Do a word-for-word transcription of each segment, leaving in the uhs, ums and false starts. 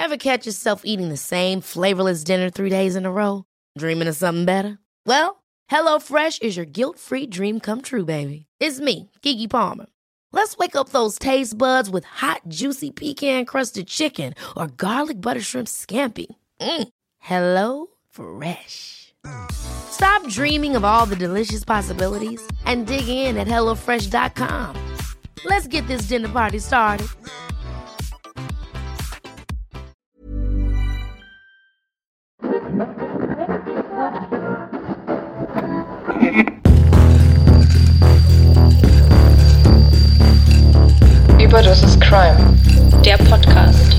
Ever catch yourself eating the same flavorless dinner three days in a row? Dreaming of something better? Well, HelloFresh is your guilt-free dream come true, baby. It's me, Keke Palmer. Let's wake up those taste buds with hot, juicy pecan-crusted chicken or garlic butter shrimp scampi. Mm. Hello Fresh. Stop dreaming of all the delicious possibilities and dig in at hello fresh dot com. Let's get this dinner party started. Überdosis Crime, der Podcast.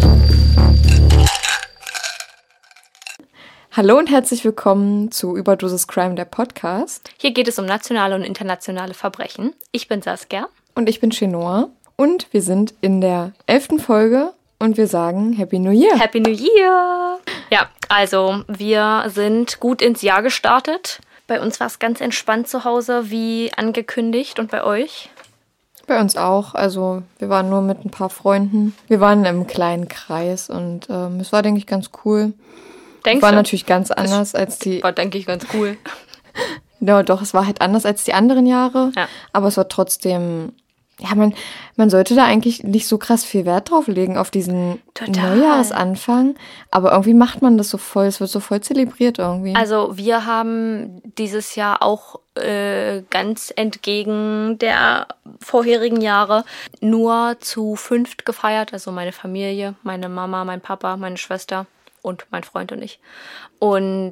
Hallo und herzlich willkommen zu Überdosis Crime, der Podcast. Hier geht es um nationale und internationale Verbrechen. Ich bin Saskia. Und ich bin Chenoa. Und wir sind in der elften Folge und wir sagen Happy New Year. Happy New Year! Ja, also wir sind gut ins Jahr gestartet. Bei uns war es ganz entspannt zu Hause, wie angekündigt. Und bei euch? Bei uns auch. Also wir waren nur mit ein paar Freunden. Wir waren im kleinen Kreis und ähm, es war, denke ich, ganz cool. Denkst war du? natürlich ganz anders als die... War, denke ich, ganz cool. Ja, doch, es war halt anders als die anderen Jahre. Ja. Aber es war trotzdem... Ja, man, man sollte da eigentlich nicht so krass viel Wert drauf legen, auf diesen Total. Neujahresanfang. Aber irgendwie macht man das so voll, es wird so voll zelebriert irgendwie. Also wir haben dieses Jahr auch äh, ganz entgegen der vorherigen Jahre nur zu fünft gefeiert. Also meine Familie, meine Mama, mein Papa, meine Schwester und mein Freund und ich. Und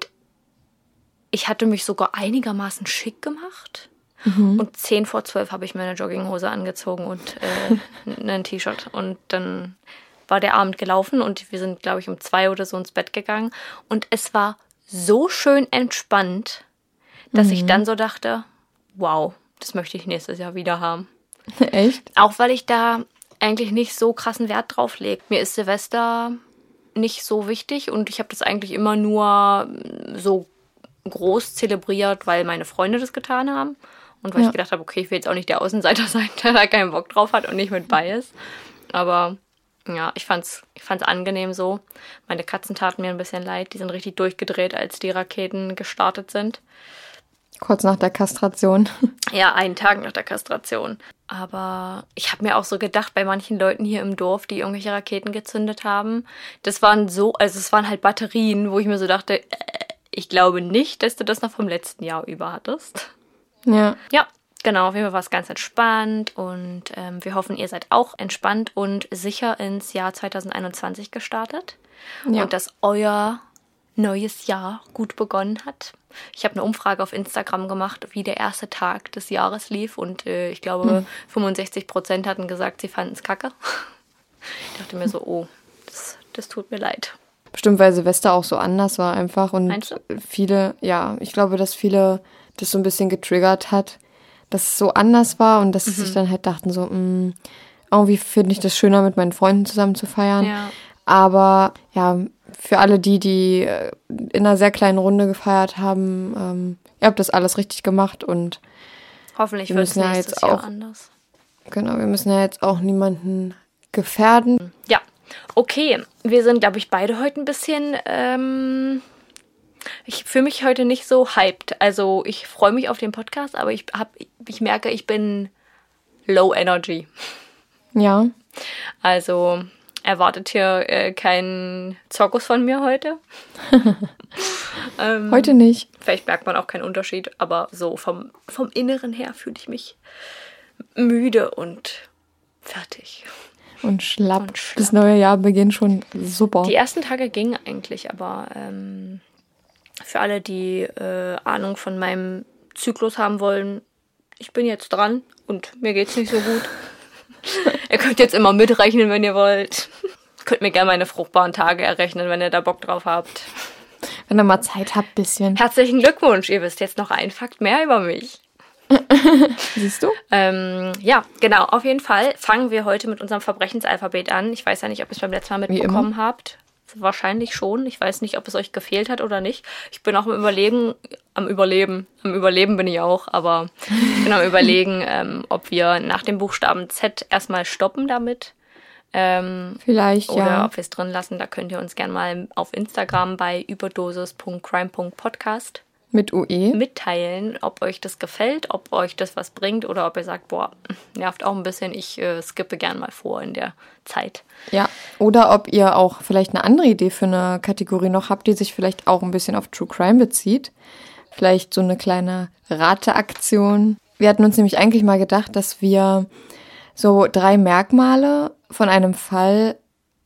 ich hatte mich sogar einigermaßen schick gemacht. Mhm. Und zehn vor zwölf habe ich mir eine Jogginghose angezogen und äh, ein T-Shirt. Und dann war der Abend gelaufen und wir sind, glaube ich, um zwei oder so ins Bett gegangen. Und es war so schön entspannt, dass mhm. ich dann so dachte, wow, das möchte ich nächstes Jahr wieder haben. Echt? Auch weil ich da eigentlich nicht so krassen Wert drauf lege. Mir ist Silvester nicht so wichtig und ich habe das eigentlich immer nur so groß zelebriert, weil meine Freunde das getan haben. Und weil ja. ich gedacht habe, okay, ich will jetzt auch nicht der Außenseiter sein, der da keinen Bock drauf hat und nicht mit bei ist. Aber ja, ich fand's, ich fand's angenehm so. Meine Katzen taten mir ein bisschen leid. Die sind richtig durchgedreht, als die Raketen gestartet sind. Kurz nach der Kastration. Ja, einen Tag nach der Kastration. Aber ich habe mir auch so gedacht, bei manchen Leuten hier im Dorf, die irgendwelche Raketen gezündet haben, das waren so, also es waren halt Batterien, wo ich mir so dachte, äh, ich glaube nicht, dass du das noch vom letzten Jahr über hattest. Ja. Ja, genau. Auf jeden Fall war es ganz entspannt und ähm, wir hoffen, ihr seid auch entspannt und sicher ins Jahr zwanzig einundzwanzig gestartet. Ja. Und dass euer neues Jahr gut begonnen hat. Ich habe eine Umfrage auf Instagram gemacht, wie der erste Tag des Jahres lief und äh, ich glaube, hm. fünfundsechzig Prozent hatten gesagt, sie fanden es kacke. Ich dachte mir so, oh, das, das tut mir leid. Bestimmt, weil Silvester auch so anders war einfach und Meinst du? viele, ja, ich glaube, dass viele das so ein bisschen getriggert hat, dass es so anders war und dass mhm. sie sich dann halt dachten so, mh, irgendwie finde ich das schöner, mit meinen Freunden zusammen zu feiern. Ja. Aber ja, für alle die, die in einer sehr kleinen Runde gefeiert haben, ähm, ihr habt das alles richtig gemacht und hoffentlich wird es nächstes jetzt Jahr auch, anders. Genau, wir müssen ja jetzt auch niemanden gefährden. Ja, okay. Wir sind, glaube ich, beide heute ein bisschen... Ähm Ich fühle mich heute nicht so hyped. Also ich freue mich auf den Podcast, aber ich, hab, ich merke, ich bin low energy. Ja. Also erwartet hier äh, keinen Zirkus von mir heute. ähm, heute nicht. Vielleicht merkt man auch keinen Unterschied, aber so vom, vom Inneren her fühle ich mich müde und fertig. Und schlapp. und schlapp. Das neue Jahr beginnt schon super. Die ersten Tage gingen eigentlich, aber... Ähm, Für alle, die äh, Ahnung von meinem Zyklus haben wollen, ich bin jetzt dran und mir geht's nicht so gut. Ihr könnt jetzt immer mitrechnen, wenn ihr wollt. Könnt mir gerne meine fruchtbaren Tage errechnen, wenn ihr da Bock drauf habt. Wenn ihr mal Zeit habt, bisschen. Herzlichen Glückwunsch, ihr wisst jetzt noch ein Fakt mehr über mich. Siehst du? Ähm, ja, genau, auf jeden Fall fangen wir heute mit unserem Verbrechensalphabet an. Ich weiß ja nicht, ob ihr es beim letzten Mal mitbekommen habt. Wahrscheinlich schon. Ich weiß nicht, ob es euch gefehlt hat oder nicht. Ich bin auch am Überlegen, am Überleben, am Überleben bin ich auch, aber ich bin am Überlegen, ähm, ob wir nach dem Buchstaben Z erstmal stoppen damit Ähm, Vielleicht, oder ja. ob wir es drin lassen, da könnt ihr uns gerne mal auf Instagram bei überdosis punkt crime punkt podcast Mit U E. mitteilen, ob euch das gefällt, ob euch das was bringt oder ob ihr sagt, boah, nervt auch ein bisschen, ich äh, skippe gern mal vor in der Zeit. Ja, oder ob ihr auch vielleicht eine andere Idee für eine Kategorie noch habt, die sich vielleicht auch ein bisschen auf True Crime bezieht. Vielleicht so eine kleine Rateaktion. Wir hatten uns nämlich eigentlich mal gedacht, dass wir so drei Merkmale von einem Fall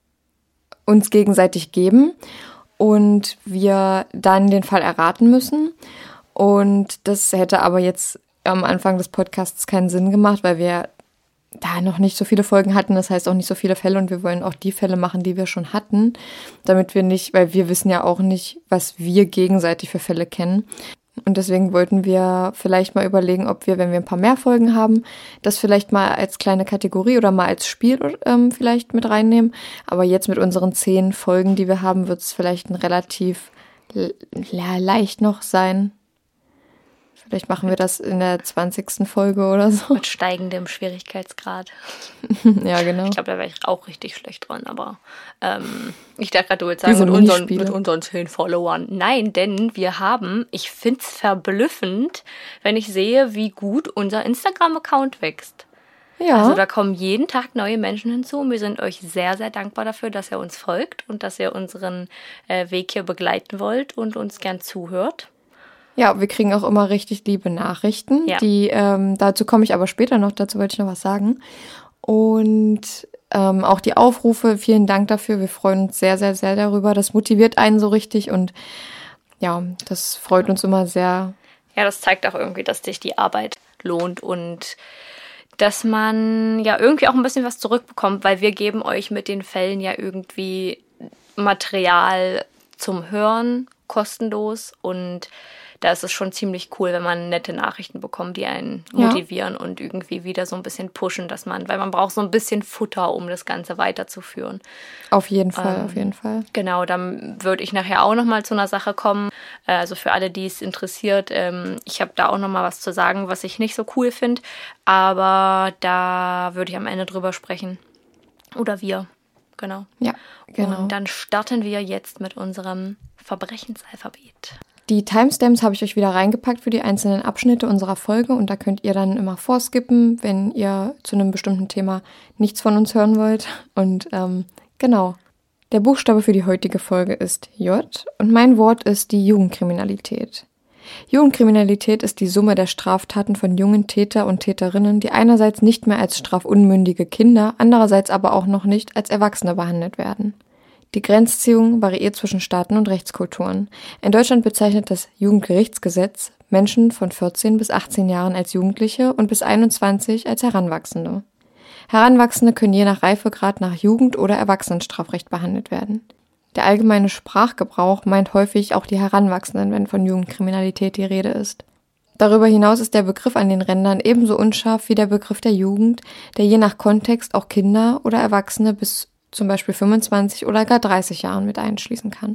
uns gegenseitig geben und wir dann den Fall erraten müssen. Und das hätte aber jetzt am Anfang des Podcasts keinen Sinn gemacht, weil wir da noch nicht so viele Folgen hatten, das heißt auch nicht so viele Fälle und wir wollen auch die Fälle machen, die wir schon hatten, damit wir nicht, weil wir wissen ja auch nicht, was wir gegenseitig für Fälle kennen. Und deswegen wollten wir vielleicht mal überlegen, ob wir, wenn wir ein paar mehr Folgen haben, das vielleicht mal als kleine Kategorie oder mal als Spiel ähm, vielleicht mit reinnehmen. Aber jetzt mit unseren zehn Folgen, die wir haben, wird es vielleicht ein relativ le- leicht noch sein. Vielleicht machen wir das in der zwanzigsten Folge oder so. Mit steigendem Schwierigkeitsgrad. Ja, genau. Ich glaube, da wäre ich auch richtig schlecht dran, aber ähm, ich dachte gerade, du willst Diese sagen, mit unseren, Minispiele. mit unseren zehn Followern. Nein, denn wir haben, ich finde es verblüffend, wenn ich sehe, wie gut unser Instagram-Account wächst. Ja. Also da kommen jeden Tag neue Menschen hinzu und wir sind euch sehr, sehr dankbar dafür, dass ihr uns folgt und dass ihr unseren äh, Weg hier begleiten wollt und uns gern zuhört. Ja, wir kriegen auch immer richtig liebe Nachrichten. Ja. Die, ähm, dazu komme ich aber später noch, dazu wollte ich noch was sagen. Und ähm, auch die Aufrufe, vielen Dank dafür. Wir freuen uns sehr, sehr, sehr darüber. Das motiviert einen so richtig und ja, das freut uns immer sehr. Ja, das zeigt auch irgendwie, dass sich die Arbeit lohnt und dass man ja irgendwie auch ein bisschen was zurückbekommt, weil wir geben euch mit den Fällen ja irgendwie Material zum Hören, kostenlos und da ist es schon ziemlich cool, wenn man nette Nachrichten bekommt, die einen motivieren ja. und irgendwie wieder so ein bisschen pushen, dass man, weil man braucht so ein bisschen Futter, um das Ganze weiterzuführen. Auf jeden Fall, ähm, auf jeden Fall. Genau, dann würde ich nachher auch nochmal zu einer Sache kommen. Also für alle, die es interessiert, ähm, ich habe da auch nochmal was zu sagen, was ich nicht so cool finde, aber da würde ich am Ende drüber sprechen. Oder wir, genau. Ja, genau. Und dann starten wir jetzt mit unserem Verbrechensalphabet. Die Timestamps habe ich euch wieder reingepackt für die einzelnen Abschnitte unserer Folge und da könnt ihr dann immer vorskippen, wenn ihr zu einem bestimmten Thema nichts von uns hören wollt. Und ähm, genau, der Buchstabe für die heutige Folge ist J und mein Wort ist die Jugendkriminalität. Jugendkriminalität ist die Summe der Straftaten von jungen Täter und Täterinnen, die einerseits nicht mehr als strafunmündige Kinder, andererseits aber auch noch nicht als Erwachsene behandelt werden. Die Grenzziehung variiert zwischen Staaten und Rechtskulturen. In Deutschland bezeichnet das Jugendgerichtsgesetz Menschen von vierzehn bis achtzehn Jahren als Jugendliche und bis einundzwanzig als Heranwachsende. Heranwachsende können je nach Reifegrad nach Jugend- oder Erwachsenenstrafrecht behandelt werden. Der allgemeine Sprachgebrauch meint häufig auch die Heranwachsenden, wenn von Jugendkriminalität die Rede ist. Darüber hinaus ist der Begriff an den Rändern ebenso unscharf wie der Begriff der Jugend, der je nach Kontext auch Kinder oder Erwachsene bis zum Beispiel fünfundzwanzig oder gar dreißig Jahren mit einschließen kann.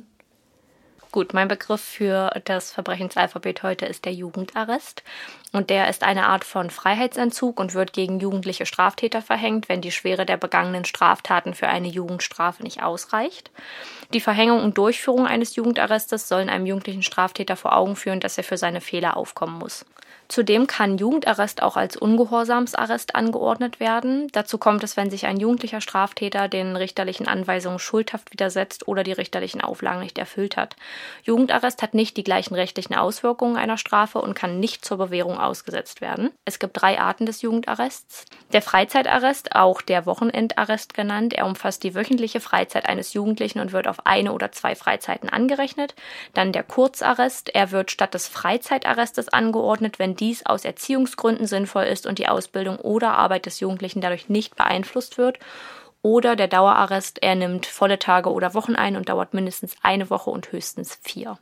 Gut, mein Begriff für das Verbrechensalphabet heute ist der Jugendarrest. Und der ist eine Art von Freiheitsentzug und wird gegen jugendliche Straftäter verhängt, wenn die Schwere der begangenen Straftaten für eine Jugendstrafe nicht ausreicht. Die Verhängung und Durchführung eines Jugendarrestes sollen einem jugendlichen Straftäter vor Augen führen, dass er für seine Fehler aufkommen muss. Zudem kann Jugendarrest auch als Ungehorsamsarrest angeordnet werden. Dazu kommt es, wenn sich ein jugendlicher Straftäter den richterlichen Anweisungen schuldhaft widersetzt oder die richterlichen Auflagen nicht erfüllt hat. Jugendarrest hat nicht die gleichen rechtlichen Auswirkungen einer Strafe und kann nicht zur Bewährung ausgesetzt werden. Es gibt drei Arten des Jugendarrests. Der Freizeitarrest, auch der Wochenendarrest genannt, er umfasst die wöchentliche Freizeit eines Jugendlichen und wird auf eine oder zwei Freizeiten angerechnet. Dann der Kurzarrest, er wird statt des Freizeitarrestes angeordnet, wenn dies aus Erziehungsgründen sinnvoll ist und die Ausbildung oder Arbeit des Jugendlichen dadurch nicht beeinflusst wird. Oder der Dauerarrest, er nimmt volle Tage oder Wochen ein und dauert mindestens eine Woche und höchstens vier.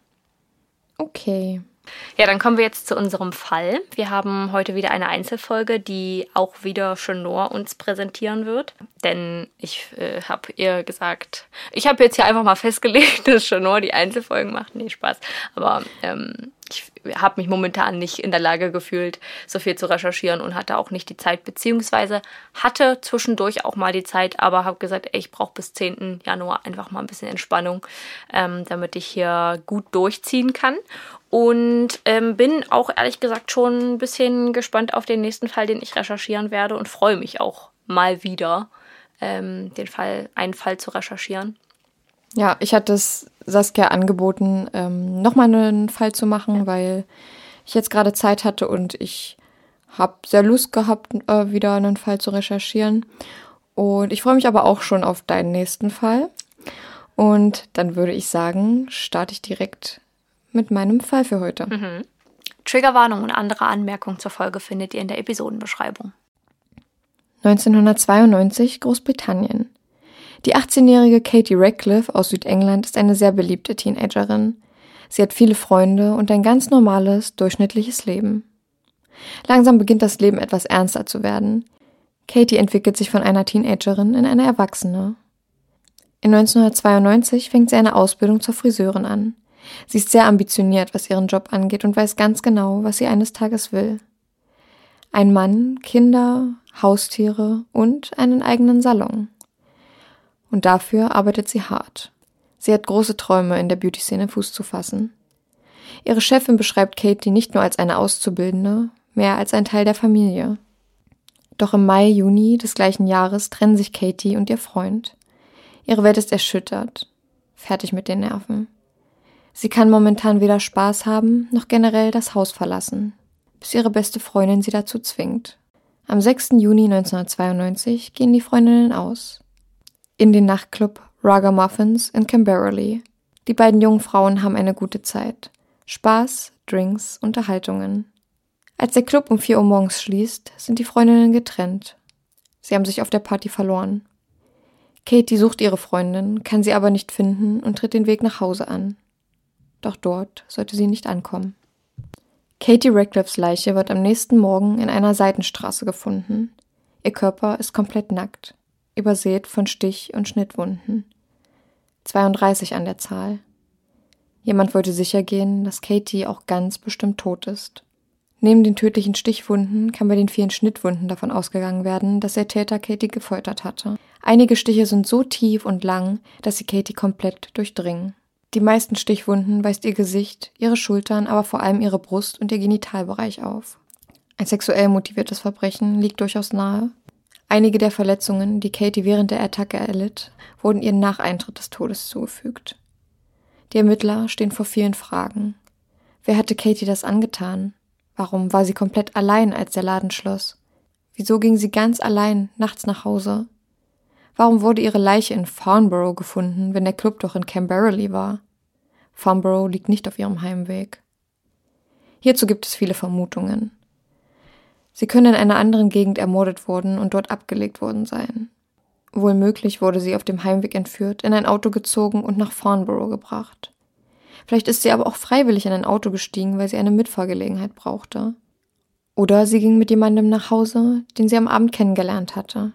Okay. Ja, dann kommen wir jetzt zu unserem Fall. Wir haben heute wieder eine Einzelfolge, die auch wieder Chenor uns präsentieren wird. Denn ich äh, habe ihr gesagt, ich habe jetzt hier einfach mal festgelegt, dass Chenor die Einzelfolgen macht. Nee, Spaß. Aber ähm, ich habe mich momentan nicht in der Lage gefühlt, so viel zu recherchieren und hatte auch nicht die Zeit, beziehungsweise hatte zwischendurch auch mal die Zeit, aber habe gesagt, ey, ich brauche bis zehnten Januar einfach mal ein bisschen Entspannung, ähm, damit ich hier gut durchziehen kann. Und ähm, bin auch ehrlich gesagt schon ein bisschen gespannt auf den nächsten Fall, den ich recherchieren werde und freue mich auch mal wieder, ähm, den Fall, einen Fall zu recherchieren. Ja, ich hatte es Saskia angeboten, ähm, nochmal einen Fall zu machen, ja. weil ich jetzt gerade Zeit hatte und ich habe sehr Lust gehabt, äh, wieder einen Fall zu recherchieren. Und ich freue mich aber auch schon auf deinen nächsten Fall. Und dann würde ich sagen, starte ich direkt mit meinem Fall für heute. Mhm. Triggerwarnung und andere Anmerkungen zur Folge findet ihr in der Episodenbeschreibung. neunzehnhundertzweiundneunzig, Großbritannien. Die achtzehnjährige Katie Radcliffe aus Südengland ist eine sehr beliebte Teenagerin. Sie hat viele Freunde und ein ganz normales, durchschnittliches Leben. Langsam beginnt das Leben etwas ernster zu werden. Katie entwickelt sich von einer Teenagerin in eine Erwachsene. In neunzehnhundertzweiundneunzig fängt sie eine Ausbildung zur Friseurin an. Sie ist sehr ambitioniert, was ihren Job angeht und weiß ganz genau, was sie eines Tages will. Ein Mann, Kinder, Haustiere und einen eigenen Salon. Und dafür arbeitet sie hart. Sie hat große Träume, in der Beauty-Szene Fuß zu fassen. Ihre Chefin beschreibt Katie nicht nur als eine Auszubildende, mehr als ein Teil der Familie. Doch im Mai, Juni des gleichen Jahres trennen sich Katie und ihr Freund. Ihre Welt ist erschüttert, fertig mit den Nerven. Sie kann momentan weder Spaß haben, noch generell das Haus verlassen, bis ihre beste Freundin sie dazu zwingt. Am sechsten Juni neunzehnhundertzweiundneunzig gehen die Freundinnen aus. In den Nachtclub Ragamuffins in Camberley. Die beiden jungen Frauen haben eine gute Zeit. Spaß, Drinks, Unterhaltungen. Als der Club um vier Uhr morgens schließt, sind die Freundinnen getrennt. Sie haben sich auf der Party verloren. Katie sucht ihre Freundin, kann sie aber nicht finden und tritt den Weg nach Hause an. Doch dort sollte sie nicht ankommen. Katie Radcliffes Leiche wird am nächsten Morgen in einer Seitenstraße gefunden. Ihr Körper ist komplett nackt, übersät von Stich- und Schnittwunden. zweiunddreißig an der Zahl. Jemand wollte sicher gehen, dass Katie auch ganz bestimmt tot ist. Neben den tödlichen Stichwunden kann bei den vielen Schnittwunden davon ausgegangen werden, dass der Täter Katie gefoltert hatte. Einige Stiche sind so tief und lang, dass sie Katie komplett durchdringen. Die meisten Stichwunden weist ihr Gesicht, ihre Schultern, aber vor allem ihre Brust und ihr Genitalbereich auf. Ein sexuell motiviertes Verbrechen liegt durchaus nahe. Einige der Verletzungen, die Katie während der Attacke erlitt, wurden ihr nach Eintritt des Todes zugefügt. Die Ermittler stehen vor vielen Fragen. Wer hatte Katie das angetan? Warum war sie komplett allein, als der Laden schloss? Wieso ging sie ganz allein nachts nach Hause? Warum wurde ihre Leiche in Farnborough gefunden, wenn der Club doch in Camberley war? Farnborough liegt nicht auf ihrem Heimweg. Hierzu gibt es viele Vermutungen. Sie können in einer anderen Gegend ermordet worden und dort abgelegt worden sein. Wohl möglich wurde sie auf dem Heimweg entführt, in ein Auto gezogen und nach Farnborough gebracht. Vielleicht ist sie aber auch freiwillig in ein Auto gestiegen, weil sie eine Mitfahrgelegenheit brauchte. Oder sie ging mit jemandem nach Hause, den sie am Abend kennengelernt hatte.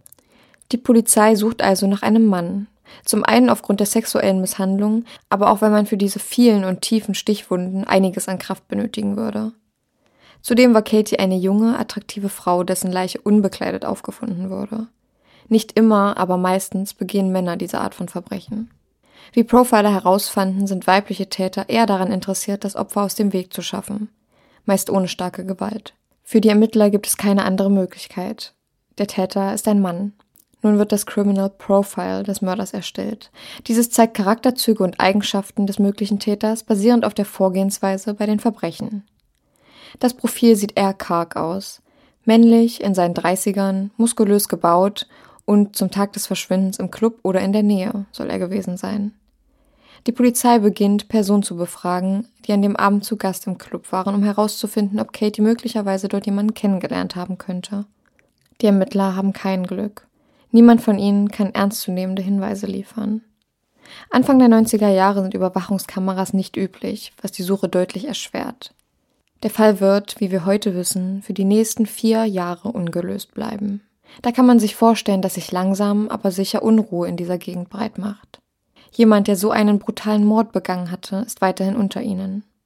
Die Polizei sucht also nach einem Mann. Zum einen aufgrund der sexuellen Misshandlung, aber auch weil man für diese vielen und tiefen Stichwunden einiges an Kraft benötigen würde. Zudem war Katie eine junge, attraktive Frau, dessen Leiche unbekleidet aufgefunden wurde. Nicht immer, aber meistens begehen Männer diese Art von Verbrechen. Wie Profiler herausfanden, sind weibliche Täter eher daran interessiert, das Opfer aus dem Weg zu schaffen. Meist ohne starke Gewalt. Für die Ermittler gibt es keine andere Möglichkeit. Der Täter ist ein Mann. Nun wird das Criminal Profile des Mörders erstellt. Dieses zeigt Charakterzüge und Eigenschaften des möglichen Täters, basierend auf der Vorgehensweise bei den Verbrechen. Das Profil sieht eher karg aus. Männlich, in seinen dreißigern, muskulös gebaut und zum Tag des Verschwindens im Club oder in der Nähe soll er gewesen sein. Die Polizei beginnt, Personen zu befragen, die an dem Abend zu Gast im Club waren, um herauszufinden, ob Katie möglicherweise dort jemanden kennengelernt haben könnte. Die Ermittler haben kein Glück. Niemand von ihnen kann ernstzunehmende Hinweise liefern. Anfang der neunziger Jahre sind Überwachungskameras nicht üblich, was die Suche deutlich erschwert. Der Fall wird, wie wir heute wissen, für die nächsten vier Jahre ungelöst bleiben. Da kann man sich vorstellen, dass sich langsam, aber sicher Unruhe in dieser Gegend breitmacht. Jemand, der so einen brutalen Mord begangen hatte, ist weiterhin unter ihnen.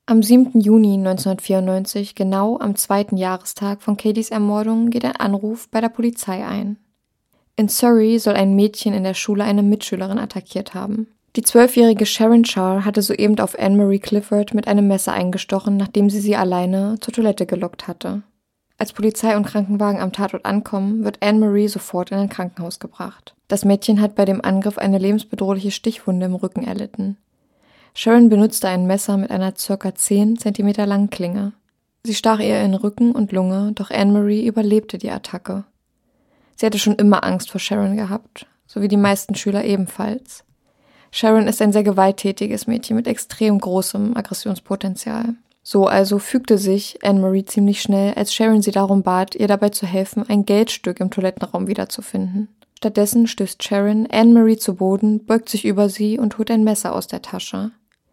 Am siebten Juni neunzehnhundertvierundneunzig, genau am zweiten Jahrestag von Katys Ermordung, geht ein Anruf bei der Polizei ein. In Surrey soll ein Mädchen in der Schule eine Mitschülerin attackiert haben. Die zwölfjährige Sharon Char hatte soeben auf Anne-Marie Clifford mit einem Messer eingestochen, nachdem sie sie alleine zur Toilette gelockt hatte. Als Polizei und Krankenwagen am Tatort ankommen, wird Anne-Marie sofort in ein Krankenhaus gebracht. Das Mädchen hat bei dem Angriff eine lebensbedrohliche Stichwunde im Rücken erlitten. Sharon benutzte ein Messer mit einer ca. zehn Zentimeter langen Klinge. Sie stach ihr in Rücken und Lunge, doch Anne-Marie überlebte die Attacke. Sie hatte schon immer Angst vor Sharon gehabt, so wie die meisten Schüler ebenfalls. Sharon ist ein sehr gewalttätiges Mädchen mit extrem großem Aggressionspotenzial. So also fügte sich Anne-Marie ziemlich schnell, als Sharon sie darum bat, ihr dabei zu helfen, ein Geldstück im Toilettenraum wiederzufinden. Stattdessen stößt Sharon Anne-Marie zu Boden, beugt sich über sie und holt ein Messer aus der Tasche.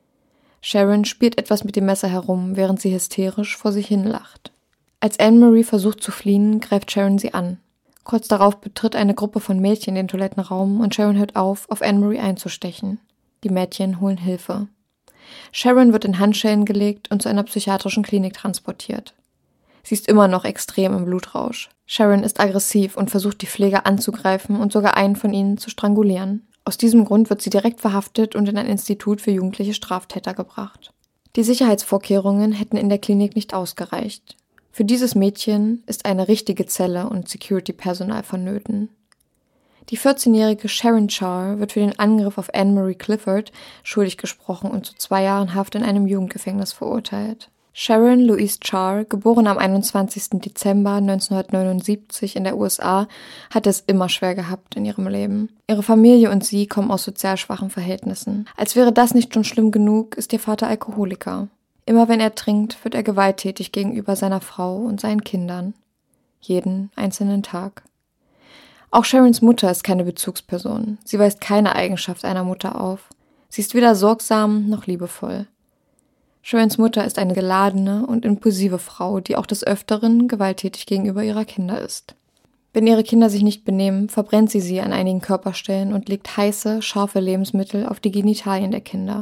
Sharon spielt etwas mit dem Messer herum, während sie hysterisch vor sich hin lacht. Als Anne-Marie versucht zu fliehen, greift Sharon sie an. Kurz darauf betritt eine Gruppe von Mädchen den Toilettenraum und Sharon hört auf, auf Anne-Marie einzustechen. Die Mädchen holen Hilfe. Sharon wird in Handschellen gelegt und zu einer psychiatrischen Klinik transportiert. Sie ist immer noch extrem im Blutrausch. Sharon ist aggressiv und versucht, die Pfleger anzugreifen und sogar einen von ihnen zu strangulieren. Aus diesem Grund wird sie direkt verhaftet und in ein Institut für jugendliche Straftäter gebracht. Die Sicherheitsvorkehrungen hätten in der Klinik nicht ausgereicht. Für dieses Mädchen ist eine richtige Zelle und Security-Personal vonnöten. Die vierzehnjährige Sharon Char wird für den Angriff auf Anne-Marie Clifford schuldig gesprochen und zu zwei Jahren Haft in einem Jugendgefängnis verurteilt. Sharon Louise Char, geboren am einundzwanzigsten Dezember neunzehnhundertneunundsiebzig in der U S A, hatte es immer schwer gehabt in ihrem Leben. Ihre Familie und sie kommen aus sozial schwachen Verhältnissen. Als wäre das nicht schon schlimm genug, ist ihr Vater Alkoholiker. Immer wenn er trinkt, wird er gewalttätig gegenüber seiner Frau und seinen Kindern. Jeden einzelnen Tag. Auch Sharons Mutter ist keine Bezugsperson. Sie weist keine Eigenschaft einer Mutter auf. Sie ist weder sorgsam noch liebevoll. Sharons Mutter ist eine geladene und impulsive Frau, die auch des Öfteren gewalttätig gegenüber ihrer Kinder ist. Wenn ihre Kinder sich nicht benehmen, verbrennt sie sie an einigen Körperstellen und legt heiße, scharfe Lebensmittel auf die Genitalien der Kinder.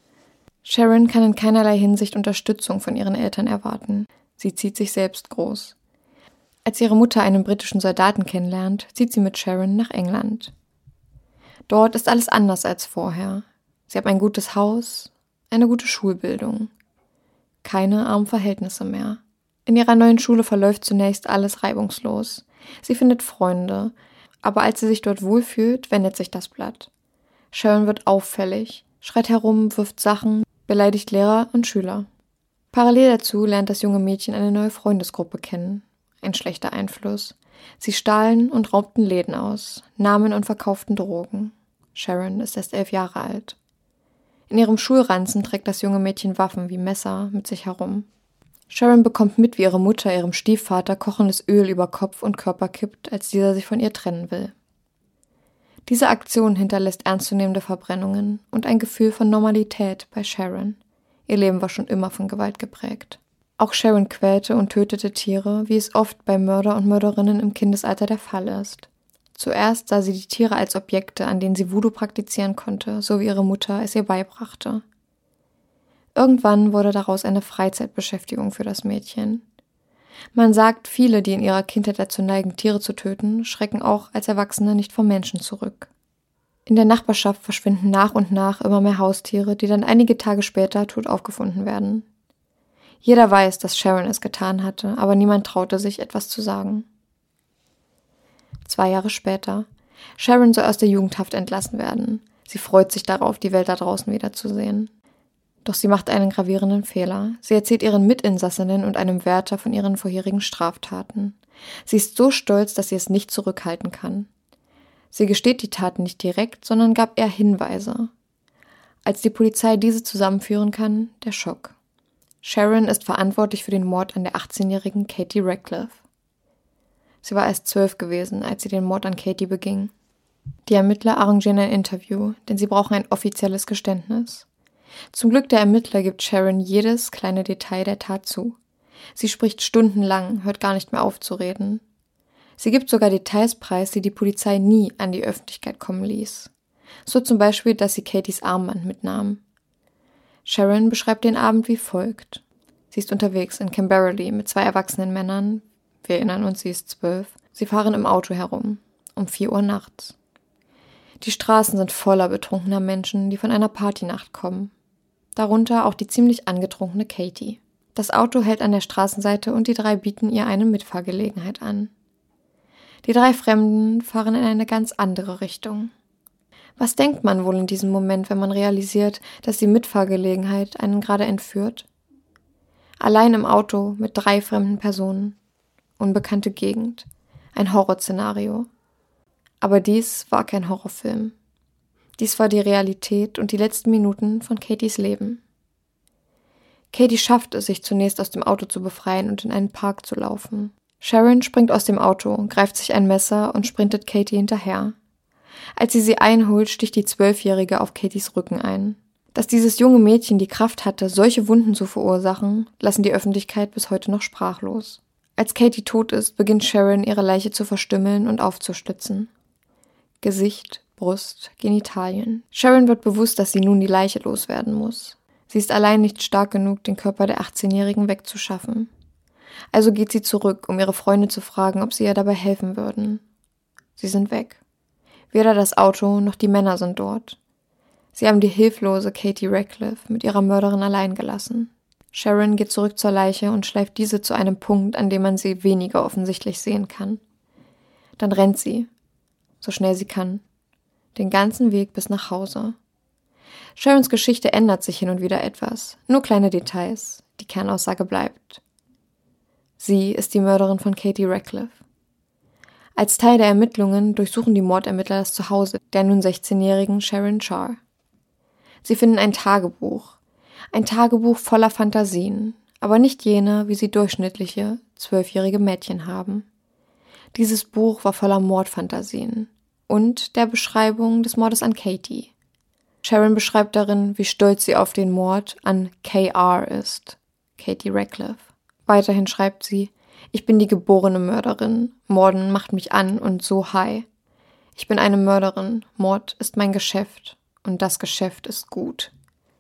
Sharon kann in keinerlei Hinsicht Unterstützung von ihren Eltern erwarten. Sie zieht sich selbst groß. Als ihre Mutter einen britischen Soldaten kennenlernt, zieht sie mit Sharon nach England. Dort ist alles anders als vorher. Sie haben ein gutes Haus, eine gute Schulbildung. Keine armen Verhältnisse mehr. In ihrer neuen Schule verläuft zunächst alles reibungslos. Sie findet Freunde, aber als sie sich dort wohlfühlt, wendet sich das Blatt. Sharon wird auffällig, schreit herum, wirft Sachen, beleidigt Lehrer und Schüler. Parallel dazu lernt das junge Mädchen eine neue Freundesgruppe kennen. Ein schlechter Einfluss. Sie stahlen und raubten Läden aus, nahmen und verkauften Drogen. Sharon ist erst elf Jahre alt. In ihrem Schulranzen trägt das junge Mädchen Waffen wie Messer mit sich herum. Sharon bekommt mit, wie ihre Mutter ihrem Stiefvater kochendes Öl über Kopf und Körper kippt, als dieser sich von ihr trennen will. Diese Aktion hinterlässt ernstzunehmende Verbrennungen und ein Gefühl von Normalität bei Sharon. Ihr Leben war schon immer von Gewalt geprägt. Auch Sharon quälte und tötete Tiere, wie es oft bei Mörder und Mörderinnen im Kindesalter der Fall ist. Zuerst sah sie die Tiere als Objekte, an denen sie Voodoo praktizieren konnte, so wie ihre Mutter es ihr beibrachte. Irgendwann wurde daraus eine Freizeitbeschäftigung für das Mädchen. Man sagt, viele, die in ihrer Kindheit dazu neigen, Tiere zu töten, schrecken auch als Erwachsene nicht vor Menschen zurück. In der Nachbarschaft verschwinden nach und nach immer mehr Haustiere, die dann einige Tage später tot aufgefunden werden. Jeder weiß, dass Sharon es getan hatte, aber niemand traute sich, etwas zu sagen. Zwei Jahre später. Sharon soll aus der Jugendhaft entlassen werden. Sie freut sich darauf, die Welt da draußen wiederzusehen. Doch sie macht einen gravierenden Fehler. Sie erzählt ihren Mitinsassinnen und einem Wärter von ihren vorherigen Straftaten. Sie ist so stolz, dass sie es nicht zurückhalten kann. Sie gesteht die Taten nicht direkt, sondern gab eher Hinweise. Als die Polizei diese zusammenführen kann, der Schock. Sharon ist verantwortlich für den Mord an der achtzehnjährigen Katie Radcliffe. Sie war erst zwölf gewesen, als sie den Mord an Katie beging. Die Ermittler arrangieren ein Interview, denn sie brauchen ein offizielles Geständnis. Zum Glück der Ermittler gibt Sharon jedes kleine Detail der Tat zu. Sie spricht stundenlang, hört gar nicht mehr auf zu reden. Sie gibt sogar Details preis, die die Polizei nie an die Öffentlichkeit kommen ließ. So zum Beispiel, dass sie Katies Armband mitnahm. Sharon beschreibt den Abend wie folgt. Sie ist unterwegs in Camberley mit zwei erwachsenen Männern. Wir erinnern uns, sie ist zwölf. Sie fahren im Auto herum, um vier Uhr nachts. Die Straßen sind voller betrunkener Menschen, die von einer Partynacht kommen. Darunter auch die ziemlich angetrunkene Katie. Das Auto hält an der Straßenseite und die drei bieten ihr eine Mitfahrgelegenheit an. Die drei Fremden fahren in eine ganz andere Richtung. Was denkt man wohl in diesem Moment, wenn man realisiert, dass die Mitfahrgelegenheit einen gerade entführt? Allein im Auto mit drei fremden Personen. Unbekannte Gegend. Ein Horrorszenario. Aber dies war kein Horrorfilm. Dies war die Realität und die letzten Minuten von Katies Leben. Katie schafft es, sich zunächst aus dem Auto zu befreien und in einen Park zu laufen. Sharon springt aus dem Auto, greift sich ein Messer und sprintet Katie hinterher. Als sie sie einholt, sticht die Zwölfjährige auf Katies Rücken ein. Dass dieses junge Mädchen die Kraft hatte, solche Wunden zu verursachen, lassen die Öffentlichkeit bis heute noch sprachlos. Als Katie tot ist, beginnt Sharon, ihre Leiche zu verstümmeln und aufzuschlitzen. Gesicht, Brust, Genitalien. Sharon wird bewusst, dass sie nun die Leiche loswerden muss. Sie ist allein nicht stark genug, den Körper der achtzehnjährigen wegzuschaffen. Also geht sie zurück, um ihre Freunde zu fragen, ob sie ihr dabei helfen würden. Sie sind weg. Weder das Auto noch die Männer sind dort. Sie haben die hilflose Katie Radcliffe mit ihrer Mörderin allein gelassen. Sharon geht zurück zur Leiche und schleift diese zu einem Punkt, an dem man sie weniger offensichtlich sehen kann. Dann rennt sie, so schnell sie kann, den ganzen Weg bis nach Hause. Sharons Geschichte ändert sich hin und wieder etwas, nur kleine Details, die Kernaussage bleibt. Sie ist die Mörderin von Katie Radcliffe. Als Teil der Ermittlungen durchsuchen die Mordermittler das Zuhause der nun sechzehnjährigen Sharon Char. Sie finden ein Tagebuch, ein Tagebuch voller Fantasien, aber nicht jene, wie sie durchschnittliche, zwölfjährige Mädchen haben. Dieses Buch war voller Mordfantasien und der Beschreibung des Mordes an Katie. Sharon beschreibt darin, wie stolz sie auf den Mord an K R ist, Katie Radcliffe. Weiterhin schreibt sie, ich bin die geborene Mörderin, Morden macht mich an und so high. Ich bin eine Mörderin, Mord ist mein Geschäft und das Geschäft ist gut.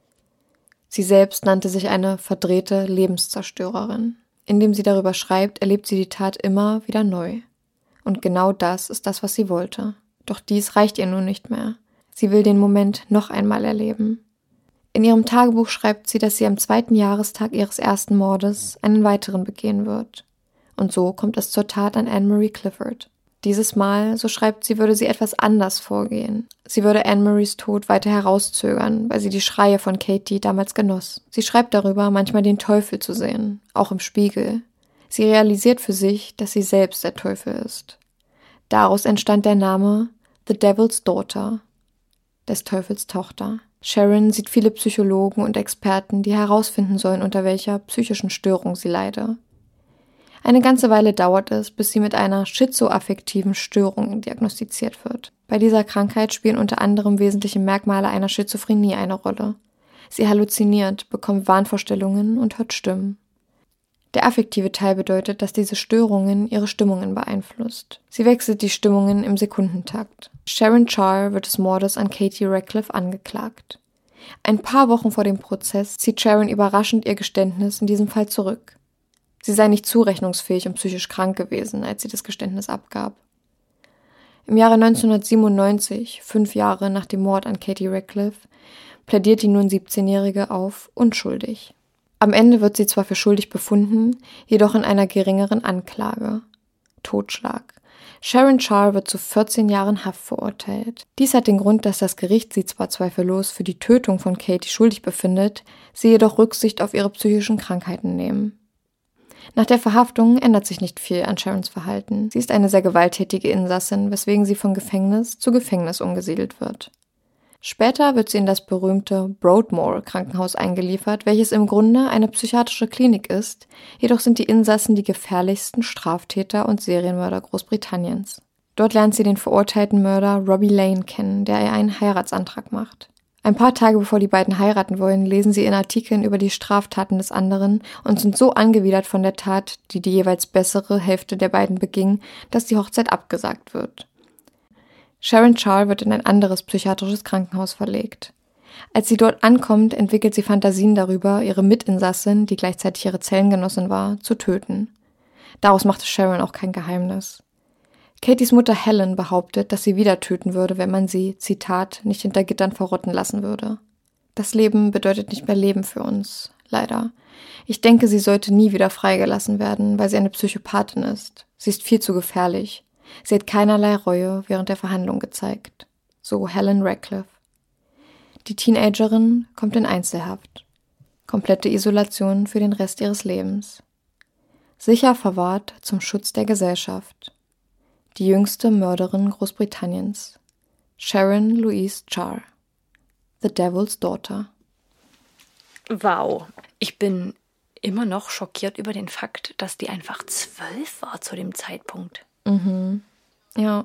Sie selbst nannte sich eine verdrehte Lebenszerstörerin. Indem sie darüber schreibt, erlebt sie die Tat immer wieder neu. Und genau das ist das, was sie wollte. Doch dies reicht ihr nun nicht mehr. Sie will den Moment noch einmal erleben. In ihrem Tagebuch schreibt sie, dass sie am zweiten Jahrestag ihres ersten Mordes einen weiteren begehen wird. Und so kommt es zur Tat an Anne-Marie Clifford. Dieses Mal, so schreibt sie, würde sie etwas anders vorgehen. Sie würde Anne-Maries Tod weiter herauszögern, weil sie die Schreie von Katie damals genoss. Sie schreibt darüber, manchmal den Teufel zu sehen, auch im Spiegel. Sie realisiert für sich, dass sie selbst der Teufel ist. Daraus entstand der Name The Devil's Daughter, des Teufels Tochter. Sharon sieht viele Psychologen und Experten, die herausfinden sollen, unter welcher psychischen Störung sie leide. Eine ganze Weile dauert es, bis sie mit einer schizoaffektiven Störung diagnostiziert wird. Bei dieser Krankheit spielen unter anderem wesentliche Merkmale einer Schizophrenie eine Rolle. Sie halluziniert, bekommt Wahnvorstellungen und hört Stimmen. Der affektive Teil bedeutet, dass diese Störungen ihre Stimmungen beeinflusst. Sie wechselt die Stimmungen im Sekundentakt. Sharon Char wird des Mordes an Katie Radcliffe angeklagt. Ein paar Wochen vor dem Prozess zieht Sharon überraschend ihr Geständnis in diesem Fall zurück. Sie sei nicht zurechnungsfähig und psychisch krank gewesen, als sie das Geständnis abgab. Im Jahre neunzehnhundertsiebenundneunzig, fünf Jahre nach dem Mord an Katie Radcliffe, plädiert die nun siebzehnjährige auf unschuldig. Am Ende wird sie zwar für schuldig befunden, jedoch in einer geringeren Anklage. Totschlag. Sharon Char wird zu vierzehn Jahren Haft verurteilt. Dies hat den Grund, dass das Gericht sie zwar zweifellos für die Tötung von Katie schuldig befindet, sie jedoch Rücksicht auf ihre psychischen Krankheiten nehmen. Nach der Verhaftung ändert sich nicht viel an Sharons Verhalten. Sie ist eine sehr gewalttätige Insassin, weswegen sie von Gefängnis zu Gefängnis umgesiedelt wird. Später wird sie in das berühmte Broadmoor-Krankenhaus eingeliefert, welches im Grunde eine psychiatrische Klinik ist, jedoch sind die Insassen die gefährlichsten Straftäter und Serienmörder Großbritanniens. Dort lernt sie den verurteilten Mörder Robbie Lane kennen, der ihr einen Heiratsantrag macht. Ein paar Tage bevor die beiden heiraten wollen, lesen sie in Artikeln über die Straftaten des anderen und sind so angewidert von der Tat, die die jeweils bessere Hälfte der beiden beging, dass die Hochzeit abgesagt wird. Sharon Char wird in ein anderes psychiatrisches Krankenhaus verlegt. Als sie dort ankommt, entwickelt sie Fantasien darüber, ihre Mitinsassin, die gleichzeitig ihre Zellengenossin war, zu töten. Daraus machte Sharon auch kein Geheimnis. Katies Mutter Helen behauptet, dass sie wieder töten würde, wenn man sie, Zitat, nicht hinter Gittern verrotten lassen würde. Das Leben bedeutet nicht mehr Leben für uns, leider. Ich denke, sie sollte nie wieder freigelassen werden, weil sie eine Psychopathin ist. Sie ist viel zu gefährlich. Sie hat keinerlei Reue während der Verhandlung gezeigt. So Helen Radcliffe. Die Teenagerin kommt in Einzelhaft. Komplette Isolation für den Rest ihres Lebens. Sicher verwahrt zum Schutz der Gesellschaft. Die jüngste Mörderin Großbritanniens. Sharon Louise Charr. The Devil's Daughter. Wow. Ich bin immer noch schockiert über den Fakt, dass die einfach zwölf war zu dem Zeitpunkt. Mhm. Ja.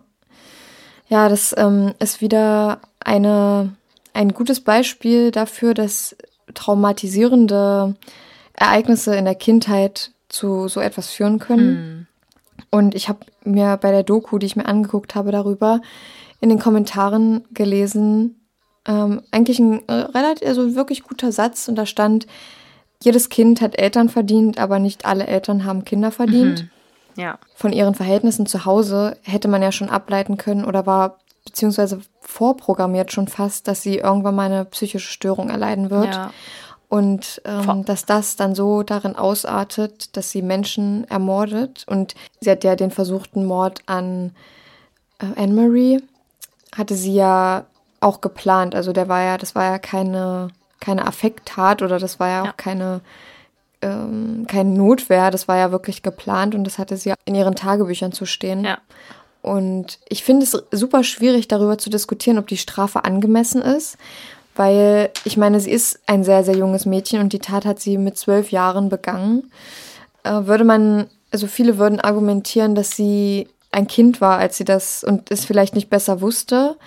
Ja, das ähm, ist wieder eine... ein gutes Beispiel dafür, dass traumatisierende Ereignisse in der Kindheit zu so etwas führen können. Hm. Und ich habe mir bei der Doku, die ich mir angeguckt habe darüber, in den Kommentaren gelesen, ähm, eigentlich ein äh, relativ, also wirklich guter Satz. Und da stand, jedes Kind hat Eltern verdient, aber nicht alle Eltern haben Kinder verdient. Mhm. Ja. Von ihren Verhältnissen zu Hause hätte man ja schon ableiten können oder war beziehungsweise vorprogrammiert schon fast, dass sie irgendwann mal eine psychische Störung erleiden wird. Ja. Und ähm, dass das dann so darin ausartet, dass sie Menschen ermordet. Und sie hat ja den versuchten Mord an äh, Anne-Marie, hatte sie ja auch geplant. Also der war ja, das war ja keine, keine Affekttat oder das war ja auch ja. keine ähm, keine Notwehr. Das war ja wirklich geplant und das hatte sie ja in ihren Tagebüchern zu stehen. Ja. Und ich finde es super schwierig, darüber zu diskutieren, ob die Strafe angemessen ist, weil ich meine, sie ist ein sehr, sehr junges Mädchen und die Tat hat sie mit zwölf Jahren begangen. Äh, würde man, also viele würden argumentieren, dass sie ein Kind war, als sie das und es vielleicht nicht besser wusste.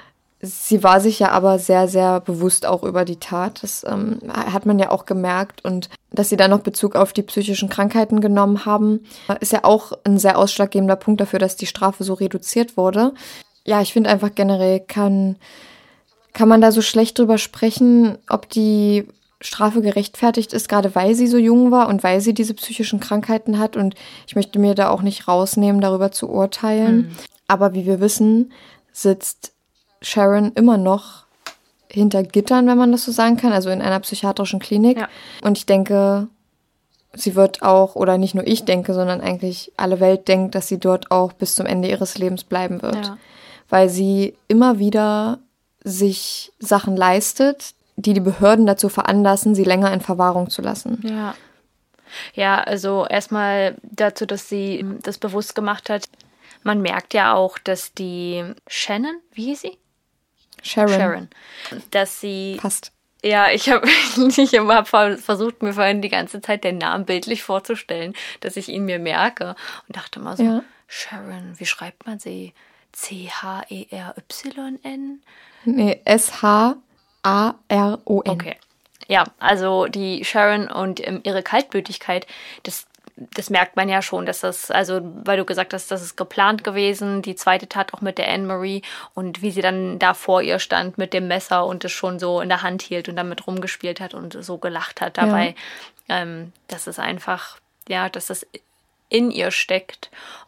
Sie war sich ja aber sehr, sehr bewusst auch über die Tat. Das ähm, hat man ja auch gemerkt. Und dass sie dann noch Bezug auf die psychischen Krankheiten genommen haben, ist ja auch ein sehr ausschlaggebender Punkt dafür, dass die Strafe so reduziert wurde. Ja, ich finde einfach generell kann, kann man da so schlecht drüber sprechen, ob die Strafe gerechtfertigt ist, gerade weil sie so jung war und weil sie diese psychischen Krankheiten hat. Und ich möchte mir da auch nicht rausnehmen, darüber zu urteilen. Mhm. Aber wie wir wissen, sitzt Sharon immer noch hinter Gittern, wenn man das so sagen kann, also in einer psychiatrischen Klinik. Ja. Und ich denke, sie wird auch, oder nicht nur ich denke, sondern eigentlich alle Welt denkt, dass sie dort auch bis zum Ende ihres Lebens bleiben wird. Ja. Weil sie immer wieder sich Sachen leistet, die die Behörden dazu veranlassen, sie länger in Verwahrung zu lassen. Ja, ja, also erstmal dazu, dass sie das bewusst gemacht hat. Man merkt ja auch, dass die Shannon, wie hieß sie? Sharon. Sharon. Dass sie... Passt. Ja, ich habe ich hab versucht, mir vorhin die ganze Zeit den Namen bildlich vorzustellen, dass ich ihn mir merke. Und dachte mal so, ja. Sharon, wie schreibt man sie? C H E R Y N? Nee, S H A R O N. Okay. Ja, also die Sharon und ähm, ihre Kaltblütigkeit, das Das merkt man ja schon, dass das, also weil du gesagt hast, das ist geplant gewesen, die zweite Tat auch mit der Anne-Marie und wie sie dann da vor ihr stand mit dem Messer und es schon so in der Hand hielt und damit rumgespielt hat und so gelacht hat dabei. Ja. Ähm, das ist einfach, ja, dass das in ihr steckt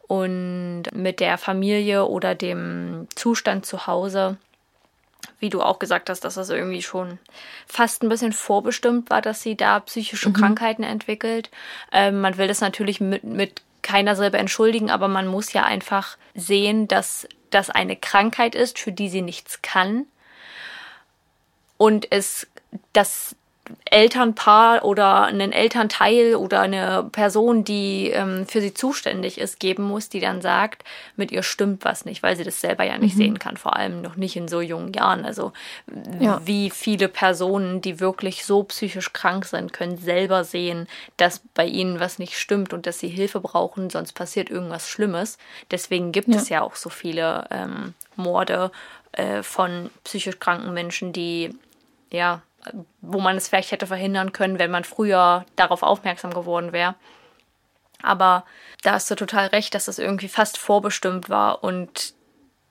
und mit der Familie oder dem Zustand zu Hause, wie du auch gesagt hast, dass das irgendwie schon fast ein bisschen vorbestimmt war, dass sie da psychische mhm. Krankheiten entwickelt. Ähm, man will das natürlich mit, mit keiner Silbe entschuldigen, aber man muss ja einfach sehen, dass das eine Krankheit ist, für die sie nichts kann. Und es das Elternpaar oder einen Elternteil oder eine Person, die ähm, für sie zuständig ist, geben muss, die dann sagt, mit ihr stimmt was nicht, weil sie das selber ja nicht mhm. sehen kann, vor allem noch nicht in so jungen Jahren. Also ja. wie viele Personen, die wirklich so psychisch krank sind, können selber sehen, dass bei ihnen was nicht stimmt und dass sie Hilfe brauchen, sonst passiert irgendwas Schlimmes. Deswegen gibt ja. es ja auch so viele ähm, Morde äh, von psychisch kranken Menschen, die ja wo man es vielleicht hätte verhindern können, wenn man früher darauf aufmerksam geworden wäre. Aber da hast du total recht, dass das irgendwie fast vorbestimmt war und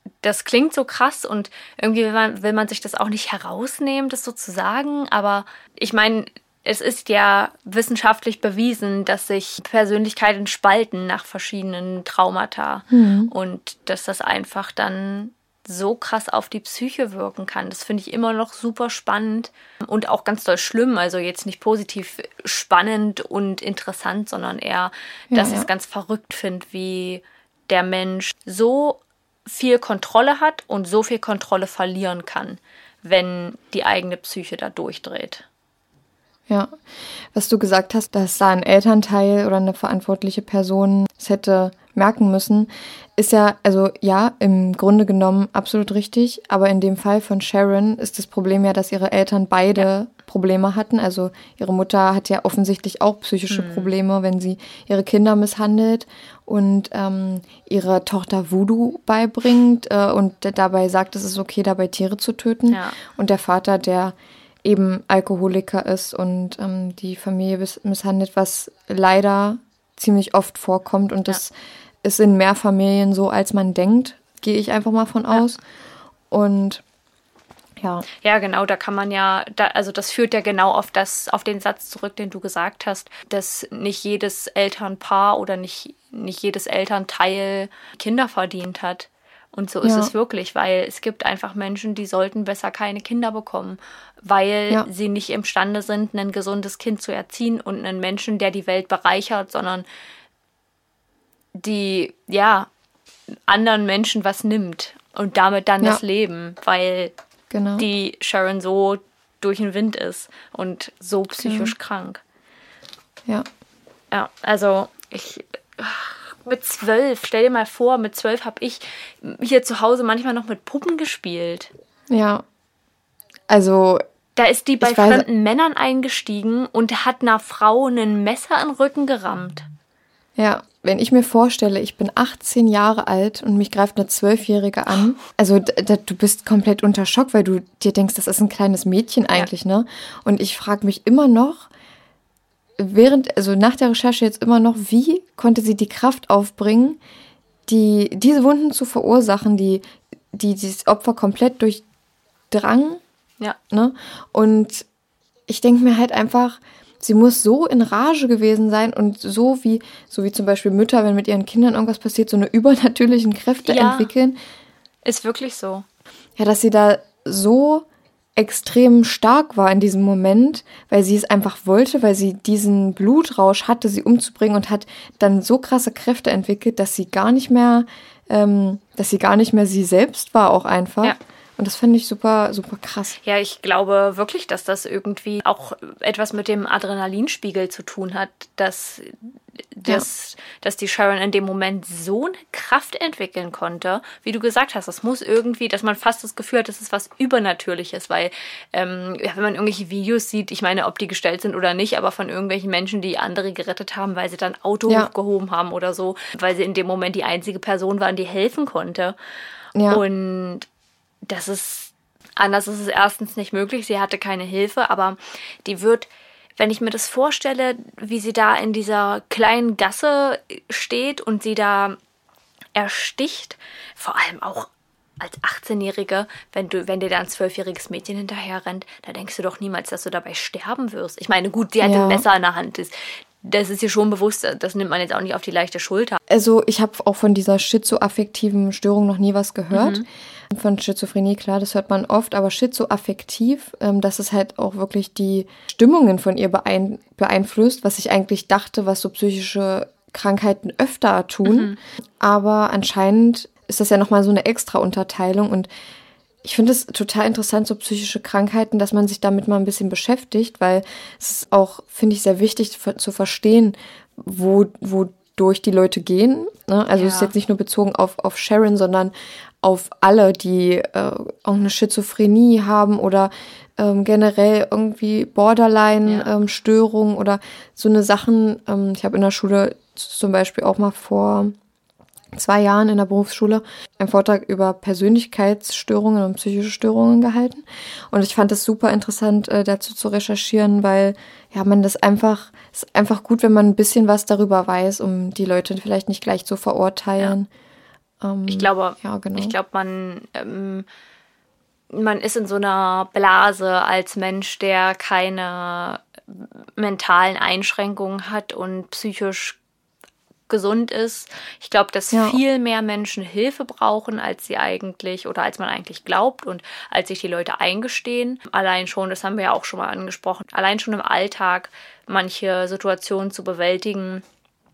das klingt so krass und irgendwie will man, will man sich das auch nicht herausnehmen, das so zu sagen. Aber ich meine, es ist ja wissenschaftlich bewiesen, dass sich Persönlichkeiten spalten nach verschiedenen Traumata. Mhm. Und dass das einfach dann so krass auf die Psyche wirken kann. Das finde ich immer noch super spannend und auch ganz doll schlimm. Also jetzt nicht positiv spannend und interessant, sondern eher, dass ja, ich es ja. ganz verrückt finde, wie der Mensch so viel Kontrolle hat und so viel Kontrolle verlieren kann, wenn die eigene Psyche da durchdreht. Ja, was du gesagt hast, dass da ein Elternteil oder eine verantwortliche Person es hätte merken müssen, ist ja, also ja, im Grunde genommen absolut richtig, aber in dem Fall von Sharon ist das Problem ja, dass ihre Eltern beide ja. Probleme hatten. Also ihre Mutter hat ja offensichtlich auch psychische mhm. Probleme, wenn sie ihre Kinder misshandelt und ähm, ihre Tochter Voodoo beibringt äh, und dabei sagt, es ist okay, dabei Tiere zu töten. Ja. Und der Vater, der eben Alkoholiker ist und ähm, die Familie miss- misshandelt, was leider ziemlich oft vorkommt. Und das ja. ist in mehr Familien so, als man denkt, gehe ich einfach mal von aus. Ja. Und ja. Ja, genau, da kann man ja, da, also das führt ja genau auf das, auf den Satz zurück, den du gesagt hast, dass nicht jedes Elternpaar oder nicht, nicht jedes Elternteil Kinder verdient hat. Und so ist ja. es wirklich, weil es gibt einfach Menschen, die sollten besser keine Kinder bekommen, weil ja. sie nicht imstande sind, ein gesundes Kind zu erziehen und einen Menschen, der die Welt bereichert, sondern die, ja, anderen Menschen was nimmt und damit dann ja. das Leben, weil genau. die Sharon so durch den Wind ist und so psychisch genau. krank. Ja. Ja, also ich... Mit zwölf, stell dir mal vor, mit zwölf habe ich hier zu Hause manchmal noch mit Puppen gespielt. Ja, also... Da ist die bei fremden Männern eingestiegen und hat einer Frau ein Messer in den Rücken gerammt. Ja, wenn ich mir vorstelle, ich bin achtzehn Jahre alt und mich greift eine Zwölfjährige an, also d- d- du bist komplett unter Schock, weil du dir denkst, das ist ein kleines Mädchen eigentlich, ja. ne? Und ich frage mich immer noch, während, also nach der Recherche jetzt immer noch, wie konnte sie die Kraft aufbringen, die, diese Wunden zu verursachen, die, die dieses Opfer komplett durchdrang. Ja. Ne? Und ich denke mir halt einfach, sie muss so in Rage gewesen sein und so wie, so wie zum Beispiel Mütter, wenn mit ihren Kindern irgendwas passiert, so eine übernatürlichen Kräfte ja, entwickeln. Ist wirklich so. Ja, dass sie da so extrem stark war in diesem Moment, weil sie es einfach wollte, weil sie diesen Blutrausch hatte, sie umzubringen und hat dann so krasse Kräfte entwickelt, dass sie gar nicht mehr, ähm, dass sie gar nicht mehr sie selbst war auch einfach. Ja. Und das finde ich super, super krass. Ja, ich glaube wirklich, dass das irgendwie auch etwas mit dem Adrenalinspiegel zu tun hat, dass, dass, ja. dass die Sharon in dem Moment so eine Kraft entwickeln konnte. Wie du gesagt hast, das muss irgendwie, dass man fast das Gefühl hat, das ist was Übernatürliches, weil ähm, wenn man irgendwelche Videos sieht, ich meine, ob die gestellt sind oder nicht, aber von irgendwelchen Menschen, die andere gerettet haben, weil sie dann Auto ja. hochgehoben haben oder so, weil sie in dem Moment die einzige Person waren, die helfen konnte. Ja. Und das ist, anders ist es erstens nicht möglich, sie hatte keine Hilfe, aber die wird, wenn ich mir das vorstelle, wie sie da in dieser kleinen Gasse steht und sie da ersticht, vor allem auch als achtzehnjährige, wenn du, wenn dir da ein zwölfjähriges Mädchen hinterher rennt, da denkst du doch niemals, dass du dabei sterben wirst. Ich meine, gut, sie hat ja. ein Messer in der Hand, das, das ist ihr schon bewusst, das nimmt man jetzt auch nicht auf die leichte Schulter. Also ich habe auch von dieser schizoaffektiven Störung noch nie was gehört. Mhm. Von Schizophrenie, klar, das hört man oft, aber schizoaffektiv, ähm, dass es halt auch wirklich die Stimmungen von ihr beein- beeinflusst, was ich eigentlich dachte, was so psychische Krankheiten öfter tun. Mhm. Aber anscheinend ist das ja nochmal so eine extra Unterteilung und ich finde es total interessant, so psychische Krankheiten, dass man sich damit mal ein bisschen beschäftigt, weil es ist auch, finde ich, sehr wichtig zu verstehen, wo, wodurch die Leute gehen. Ne? Also ja. es ist jetzt nicht nur bezogen auf, auf Sharon, sondern auf alle, die äh, irgendeine Schizophrenie haben oder ähm, generell irgendwie Borderline-Störungen ja. ähm, oder so eine Sachen. Ähm, ich habe in der Schule zum Beispiel auch mal vor zwei Jahren in der Berufsschule einen Vortrag über Persönlichkeitsstörungen und psychische Störungen gehalten. Und ich fand es super interessant, äh, dazu zu recherchieren, weil ja man das einfach, es ist einfach gut, wenn man ein bisschen was darüber weiß, um die Leute vielleicht nicht gleich zu verurteilen. Ähm, ich glaube, ja, genau. ich glaube, man, ähm, man ist in so einer Blase als Mensch, der keine mentalen Einschränkungen hat und psychisch gesund ist. Ich glaube, dass Ja. viel mehr Menschen Hilfe brauchen, als sie eigentlich oder als man eigentlich glaubt und als sich die Leute eingestehen. Allein schon, das haben wir ja auch schon mal angesprochen, allein schon im Alltag manche Situationen zu bewältigen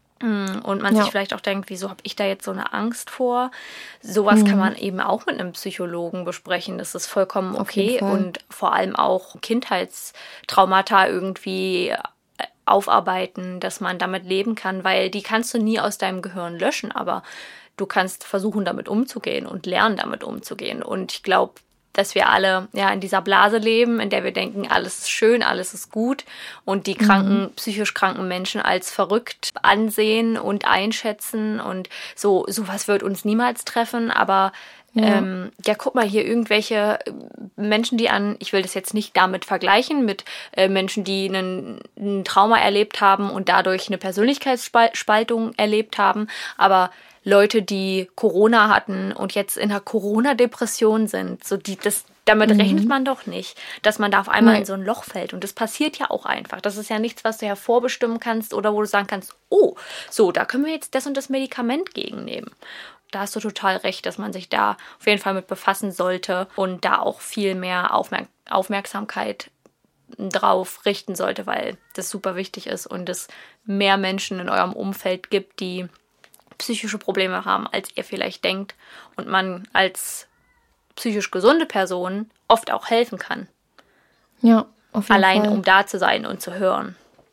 und man Ja. sich vielleicht auch denkt, wieso habe ich da jetzt so eine Angst vor? Sowas Mhm. kann man eben auch mit einem Psychologen besprechen. Das ist vollkommen Auf jeden okay Fall. und vor allem auch Kindheitstraumata irgendwie aufarbeiten, dass man damit leben kann, weil die kannst du nie aus deinem Gehirn löschen, aber du kannst versuchen, damit umzugehen und lernen, damit umzugehen. Und ich glaube, dass wir alle ja in dieser Blase leben, in der wir denken, alles ist schön, alles ist gut und die kranken, mhm. psychisch kranken Menschen als verrückt ansehen und einschätzen und so sowas wird uns niemals treffen, aber Ja. Ähm, ja, guck mal hier, irgendwelche Menschen, die an, ich will das jetzt nicht damit vergleichen, mit äh, Menschen, die einen, ein Trauma erlebt haben und dadurch eine Persönlichkeitsspaltung erlebt haben, aber Leute, die Corona hatten und jetzt in einer Corona-Depression sind, so die, das, damit mhm. rechnet man doch nicht, dass man da auf einmal Nein. in so ein Loch fällt. Und das passiert ja auch einfach. Das ist ja nichts, was du hervorbestimmen kannst oder wo du sagen kannst, oh, so, da können wir jetzt das und das Medikament gegennehmen. Da hast du total recht, dass man sich da auf jeden Fall mit befassen sollte und da auch viel mehr Aufmerk- Aufmerksamkeit drauf richten sollte, weil das super wichtig ist und es mehr Menschen in eurem Umfeld gibt, die psychische Probleme haben, als ihr vielleicht denkt und man als psychisch gesunde Person oft auch helfen kann. Ja, auf jeden Allein Fall. um da zu sein und zu hören.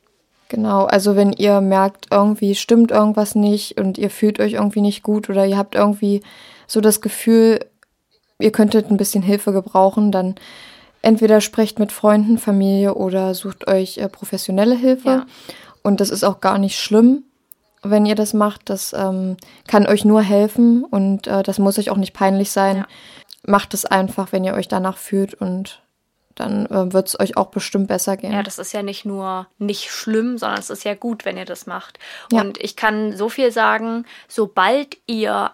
Genau, also wenn ihr merkt, irgendwie stimmt irgendwas nicht und ihr fühlt euch irgendwie nicht gut oder ihr habt irgendwie so das Gefühl, ihr könntet ein bisschen Hilfe gebrauchen, dann entweder sprecht mit Freunden, Familie oder sucht euch äh, professionelle Hilfe. Ja. Und das ist auch gar nicht schlimm, wenn ihr das macht. Das ähm, kann euch nur helfen und äh, das muss euch auch nicht peinlich sein. Ja. Macht es einfach, wenn ihr euch danach fühlt und dann äh, wird es euch auch bestimmt besser gehen. Ja, das ist ja nicht nur nicht schlimm, sondern es ist ja gut, wenn ihr das macht. Ja. Und ich kann so viel sagen, sobald ihr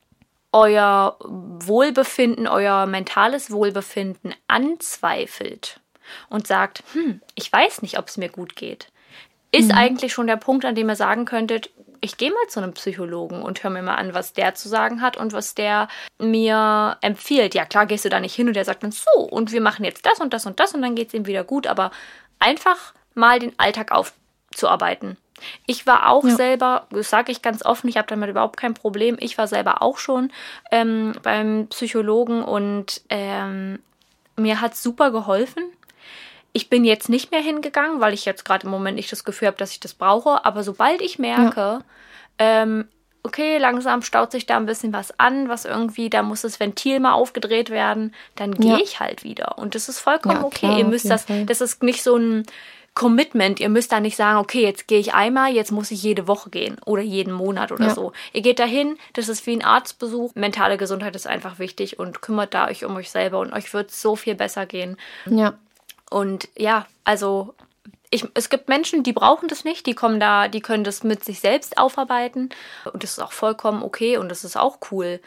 euer Wohlbefinden, euer mentales Wohlbefinden anzweifelt und sagt, hm, ich weiß nicht, ob es mir gut geht, ist mhm. eigentlich schon der Punkt, an dem ihr sagen könntet, ich gehe mal zu einem Psychologen und höre mir mal an, was der zu sagen hat und was der mir empfiehlt. Ja, klar gehst du da nicht hin und der sagt dann so und wir machen jetzt das und das und das und dann geht es ihm wieder gut, aber einfach mal den Alltag aufzuarbeiten. Ich war auch ja. selber, das sage ich ganz offen, ich habe damit überhaupt kein Problem, ich war selber auch schon ähm, beim Psychologen und ähm, mir hat es super geholfen. Ich bin jetzt nicht mehr hingegangen, weil ich jetzt gerade im Moment nicht das Gefühl habe, dass ich das brauche. Aber sobald ich merke, ja. ähm, okay, langsam staut sich da ein bisschen was an, was irgendwie, da muss das Ventil mal aufgedreht werden, dann gehe ja. ich halt wieder. Und das ist vollkommen ja, okay. Klar, ihr müsst das, Fall. das ist nicht so ein Commitment. Ihr müsst da nicht sagen, okay, jetzt gehe ich einmal, jetzt muss ich jede Woche gehen oder jeden Monat oder ja. so. Ihr geht dahin, das ist wie ein Arztbesuch. Mentale Gesundheit ist einfach wichtig und kümmert da euch um euch selber und euch wird so viel besser gehen. Ja. Und ja, also ich, es gibt Menschen, die brauchen das nicht, die kommen da, die können das mit sich selbst aufarbeiten und das ist auch vollkommen okay und das ist auch cool,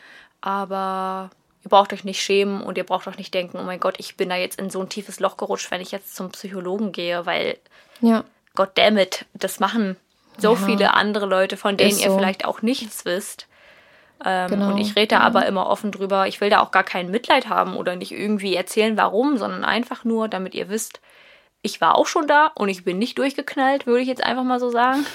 aber ihr braucht euch nicht schämen und ihr braucht auch nicht denken, oh mein Gott, ich bin da jetzt in so ein tiefes Loch gerutscht, wenn ich jetzt zum Psychologen gehe, weil ja. goddammit, das machen so ja. viele andere Leute, von denen ist ihr so. vielleicht auch nichts wisst. Ähm, genau. Und ich rede da ja. aber immer offen drüber. Ich will da auch gar kein Mitleid haben oder nicht irgendwie erzählen, warum, sondern einfach nur, damit ihr wisst, ich war auch schon da und ich bin nicht durchgeknallt, würde ich jetzt einfach mal so sagen.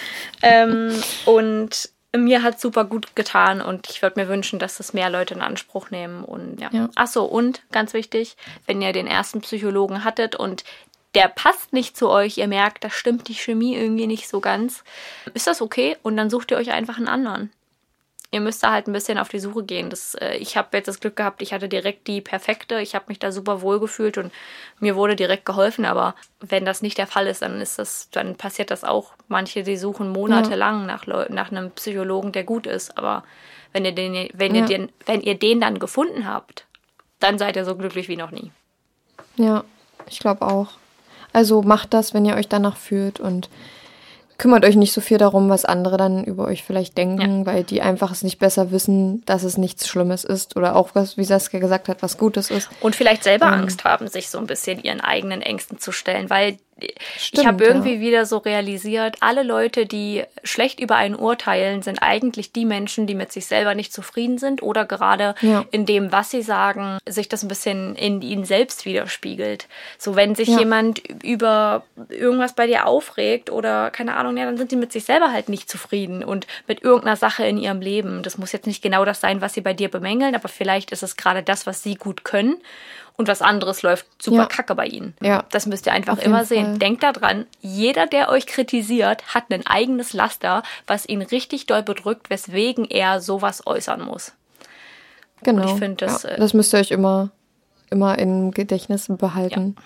ähm, und mir hat es super gut getan und ich würde mir wünschen, dass das mehr Leute in Anspruch nehmen. Und ja. ja. Ach so, und ganz wichtig, wenn ihr den ersten Psychologen hattet und der passt nicht zu euch, ihr merkt, da stimmt die Chemie irgendwie nicht so ganz, ist das okay und dann sucht ihr euch einfach einen anderen. Ihr müsst da halt ein bisschen auf die Suche gehen. Das, äh, ich habe jetzt das Glück gehabt, ich hatte direkt die perfekte. Ich habe mich da super wohl gefühlt und mir wurde direkt geholfen. Aber wenn das nicht der Fall ist, dann ist das, dann passiert das auch. Manche, die suchen monatelang ja. nach, Leu- nach einem Psychologen, der gut ist. Aber wenn ihr den, wenn ja. ihr den, wenn ihr den dann gefunden habt, dann seid ihr so glücklich wie noch nie. Ja, ich glaube auch. Also macht das, wenn ihr euch danach fühlt und kümmert euch nicht so viel darum, was andere dann über euch vielleicht denken, Ja. weil die einfach es nicht besser wissen, dass es nichts Schlimmes ist oder auch, was, wie Saskia gesagt hat, was Gutes ist. Und vielleicht selber Ähm. Angst haben, sich so ein bisschen ihren eigenen Ängsten zu stellen, weil Stimmt, ich habe irgendwie ja. wieder so realisiert, alle Leute, die schlecht über einen urteilen, sind eigentlich die Menschen, die mit sich selber nicht zufrieden sind oder gerade Ja. in dem, was sie sagen, sich das ein bisschen in ihnen selbst widerspiegelt. So, wenn sich Ja. jemand über irgendwas bei dir aufregt oder keine Ahnung, ja, dann sind sie mit sich selber halt nicht zufrieden und mit irgendeiner Sache in ihrem Leben. Das muss jetzt nicht genau das sein, was sie bei dir bemängeln, aber vielleicht ist es gerade das, was sie gut können. Und was anderes läuft super Ja. kacke bei ihnen. Ja. Das müsst ihr einfach Auf jeden immer sehen. Fall. Denkt daran, jeder, der euch kritisiert, hat ein eigenes Laster, was ihn richtig doll bedrückt, weswegen er sowas äußern muss. Genau. Und ich find das, ja, äh, das müsst ihr euch immer, immer im Gedächtnis behalten.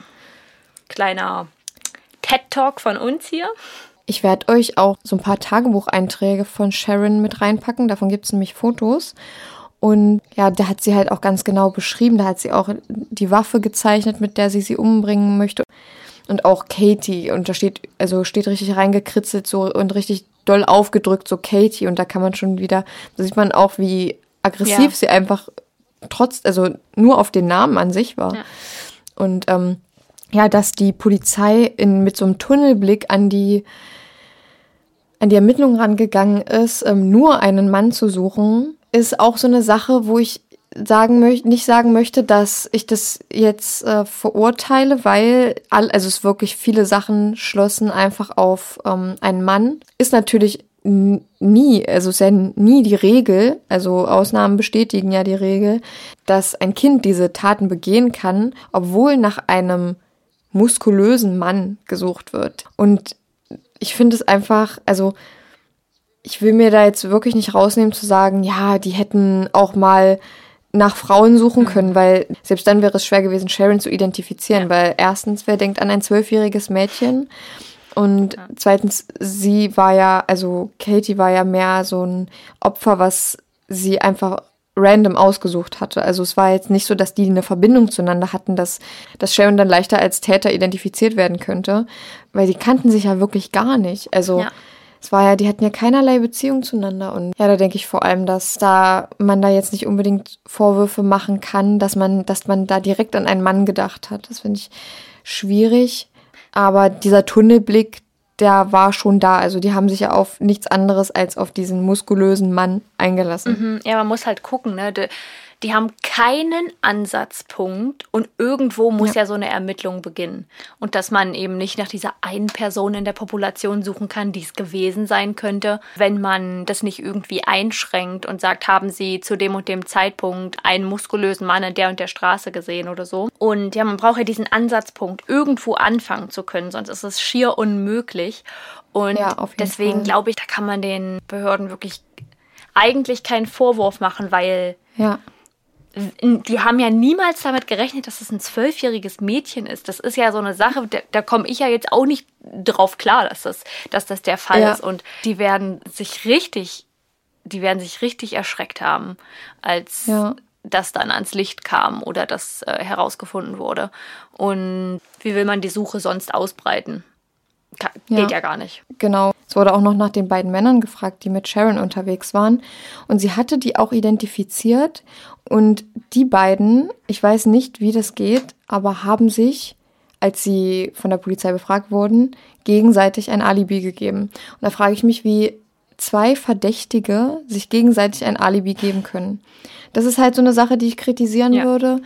Kleiner TED-Talk von uns hier. Ich werde euch auch so ein paar Tagebucheinträge von Sharon mit reinpacken. Davon gibt es nämlich Fotos. Und ja, da hat sie halt auch ganz genau beschrieben. Da hat sie auch die Waffe gezeichnet, mit der sie sie umbringen möchte. Und auch Katie. Und da steht, also steht richtig reingekritzelt so und richtig doll aufgedrückt, so Katie. Und da kann man schon wieder, da sieht man auch, wie aggressiv Ja. sie einfach trotz, also nur auf den Namen an sich war. Ja. Und ähm, ja, dass die Polizei in, mit so einem Tunnelblick an die an die Ermittlungen rangegangen ist, ähm, nur einen Mann zu suchen, ist auch so eine Sache, wo ich sagen möchte, nicht sagen möchte, dass ich das jetzt äh, verurteile, weil all, also es wirklich viele Sachen schlossen einfach auf ähm, einen Mann. Ist natürlich n- nie, also ist ja nie die Regel, also Ausnahmen bestätigen ja die Regel, dass ein Kind diese Taten begehen kann, obwohl nach einem muskulösen Mann gesucht wird. Und ich finde es einfach, also ich will mir da jetzt wirklich nicht rausnehmen zu sagen, ja, die hätten auch mal nach Frauen suchen können, weil selbst dann wäre es schwer gewesen, Sharon zu identifizieren, Ja. weil erstens, wer denkt an ein zwölfjähriges Mädchen und zweitens, sie war ja, also Katie war ja mehr so ein Opfer, was sie einfach random ausgesucht hatte. Also es war jetzt nicht so, dass die eine Verbindung zueinander hatten, dass, dass Sharon dann leichter als Täter identifiziert werden könnte, weil die kannten sich ja wirklich gar nicht. Also Ja. es war ja, die hatten ja keinerlei Beziehung zueinander. Und ja, da denke ich vor allem, dass da man da jetzt nicht unbedingt Vorwürfe machen kann, dass man, dass man da direkt an einen Mann gedacht hat. Das finde ich schwierig. Aber dieser Tunnelblick, der war schon da. Also die haben sich ja auf nichts anderes als auf diesen muskulösen Mann eingelassen. Mhm. Ja, man muss halt gucken, ne? Die, die haben keinen Ansatzpunkt und irgendwo muss ja. ja so eine Ermittlung beginnen. Und dass man eben nicht nach dieser einen Person in der Population suchen kann, die es gewesen sein könnte, wenn man das nicht irgendwie einschränkt und sagt, haben sie zu dem und dem Zeitpunkt einen muskulösen Mann an der und der Straße gesehen oder so. Und ja, man braucht ja diesen Ansatzpunkt, irgendwo anfangen zu können, sonst ist es schier unmöglich. Und Ja, auf jeden deswegen Fall. glaube ich, da kann man den Behörden wirklich eigentlich keinen Vorwurf machen, weil Ja. die haben ja niemals damit gerechnet, dass es ein zwölfjähriges Mädchen ist. Das ist ja so eine Sache, da, da komme ich ja jetzt auch nicht drauf klar, dass das, dass das der Fall Ja. ist. Und die werden sich richtig, die werden sich richtig erschreckt haben, als Ja. das dann ans Licht kam oder das äh, herausgefunden wurde. Und wie will man die Suche sonst ausbreiten? Ka- Ja. Geht ja gar nicht. Genau. Es wurde auch noch nach den beiden Männern gefragt, die mit Sharon unterwegs waren. Und sie hatte die auch identifiziert. Und die beiden, ich weiß nicht, wie das geht, aber haben sich, als sie von der Polizei befragt wurden, gegenseitig ein Alibi gegeben. Und da frage ich mich, wie zwei Verdächtige sich gegenseitig ein Alibi geben können. Das ist halt so eine Sache, die ich kritisieren Ja. würde.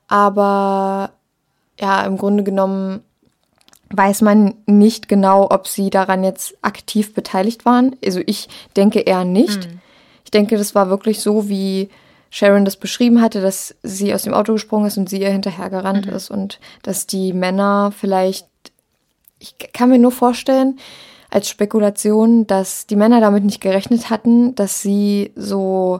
Aber ja, im Grunde genommen weiß man nicht genau, ob sie daran jetzt aktiv beteiligt waren. Also ich denke eher nicht. Mhm. Ich denke, das war wirklich so, wie Sharon das beschrieben hatte, dass sie aus dem Auto gesprungen ist und sie ihr hinterhergerannt Mhm. ist. Und dass die Männer vielleicht, ich kann mir nur vorstellen, als Spekulation, dass die Männer damit nicht gerechnet hatten, dass sie so,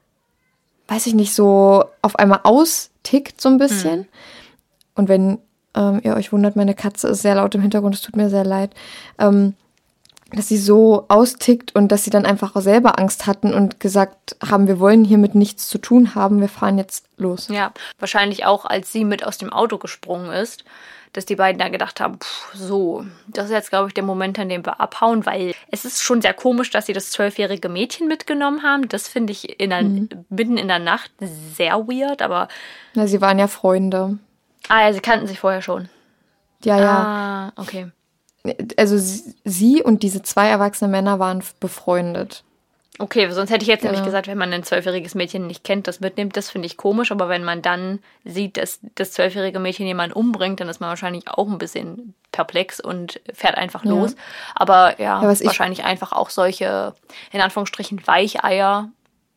weiß ich nicht, so auf einmal austickt so ein bisschen. Mhm. Und wenn ähm, ihr euch wundert, meine Katze ist sehr laut im Hintergrund, es tut mir sehr leid, ähm, dass sie so austickt und dass sie dann einfach auch selber Angst hatten und gesagt haben, wir wollen hiermit nichts zu tun haben, wir fahren jetzt los. Ja, wahrscheinlich auch, als sie mit aus dem Auto gesprungen ist, dass die beiden da gedacht haben, pff, so, das ist jetzt, glaube ich, der Moment, an dem wir abhauen, weil es ist schon sehr komisch, dass sie das zwölfjährige Mädchen mitgenommen haben. Das finde ich in der, mhm. mitten in der Nacht sehr weird, aber... Na, sie waren ja Freunde. Ah ja, sie kannten sich vorher schon. Ja, ja. Ah, okay. Also sie und diese zwei erwachsene Männer waren befreundet. Okay, sonst hätte ich jetzt genau. nämlich gesagt, wenn man ein zwölfjähriges Mädchen nicht kennt, das mitnimmt, das finde ich komisch. Aber wenn man dann sieht, dass das zwölfjährige Mädchen jemanden umbringt, dann ist man wahrscheinlich auch ein bisschen perplex und fährt einfach ja. los. Aber ja, ja wahrscheinlich einfach auch solche, in Anführungsstrichen, Weicheier,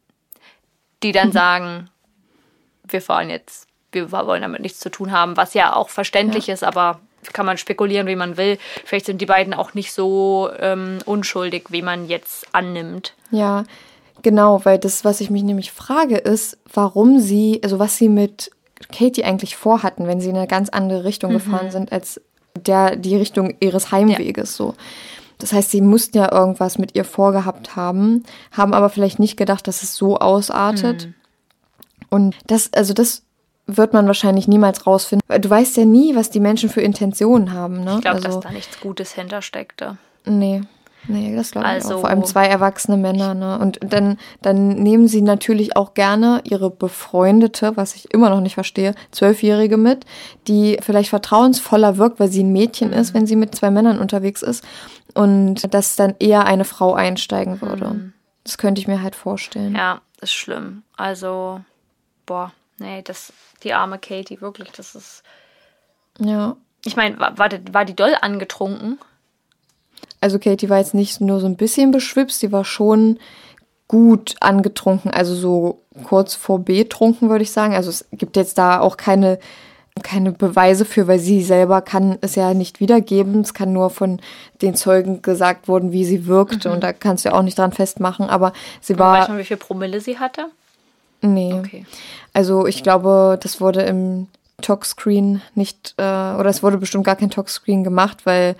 die dann sagen, wir fahren jetzt, wir wollen damit nichts zu tun haben, was ja auch verständlich ja. ist, aber kann man spekulieren, wie man will. Vielleicht sind die beiden auch nicht so ähm, unschuldig, wie man jetzt annimmt. Ja, genau, weil das, was ich mich nämlich frage, ist, warum sie, also was sie mit Katie eigentlich vorhatten, wenn sie in eine ganz andere Richtung mhm. gefahren sind, als der die Richtung ihres Heimweges ja. so. Das heißt, sie mussten ja irgendwas mit ihr vorgehabt haben, haben aber vielleicht nicht gedacht, dass es so ausartet. Mhm. Und das, also das wird man wahrscheinlich niemals rausfinden. Du weißt ja nie, was die Menschen für Intentionen haben. Ne? Ich glaube, also, dass da nichts Gutes hintersteckte. Nee, nee, das glaube also, ich auch. Vor allem zwei erwachsene Männer. Ne? Und dann, dann nehmen sie natürlich auch gerne ihre befreundete, was ich immer noch nicht verstehe, Zwölfjährige mit, die vielleicht vertrauensvoller wirkt, weil sie ein Mädchen mhm. ist, wenn sie mit zwei Männern unterwegs ist. Und dass dann eher eine Frau einsteigen würde. Mhm. Das könnte ich mir halt vorstellen. Ja, ist schlimm. Also, boah. Nee, das, die arme Katie, wirklich, das ist... Ja. Ich meine, war, war, die, war die doll angetrunken? Also Katie war jetzt nicht nur so ein bisschen beschwipst, sie war schon gut angetrunken, also so kurz vor betrunken, würde ich sagen. Also es gibt jetzt da auch keine, keine Beweise für, weil sie selber kann es ja nicht wiedergeben. Es kann nur von den Zeugen gesagt worden, wie sie wirkte mhm. und da kannst du ja auch nicht dran festmachen, aber sie war... Weißt du, wie viel Promille sie hatte? Nee. Okay. Also ich glaube, das wurde im Talkscreen nicht, äh, oder es wurde bestimmt gar kein Talkscreen gemacht, weil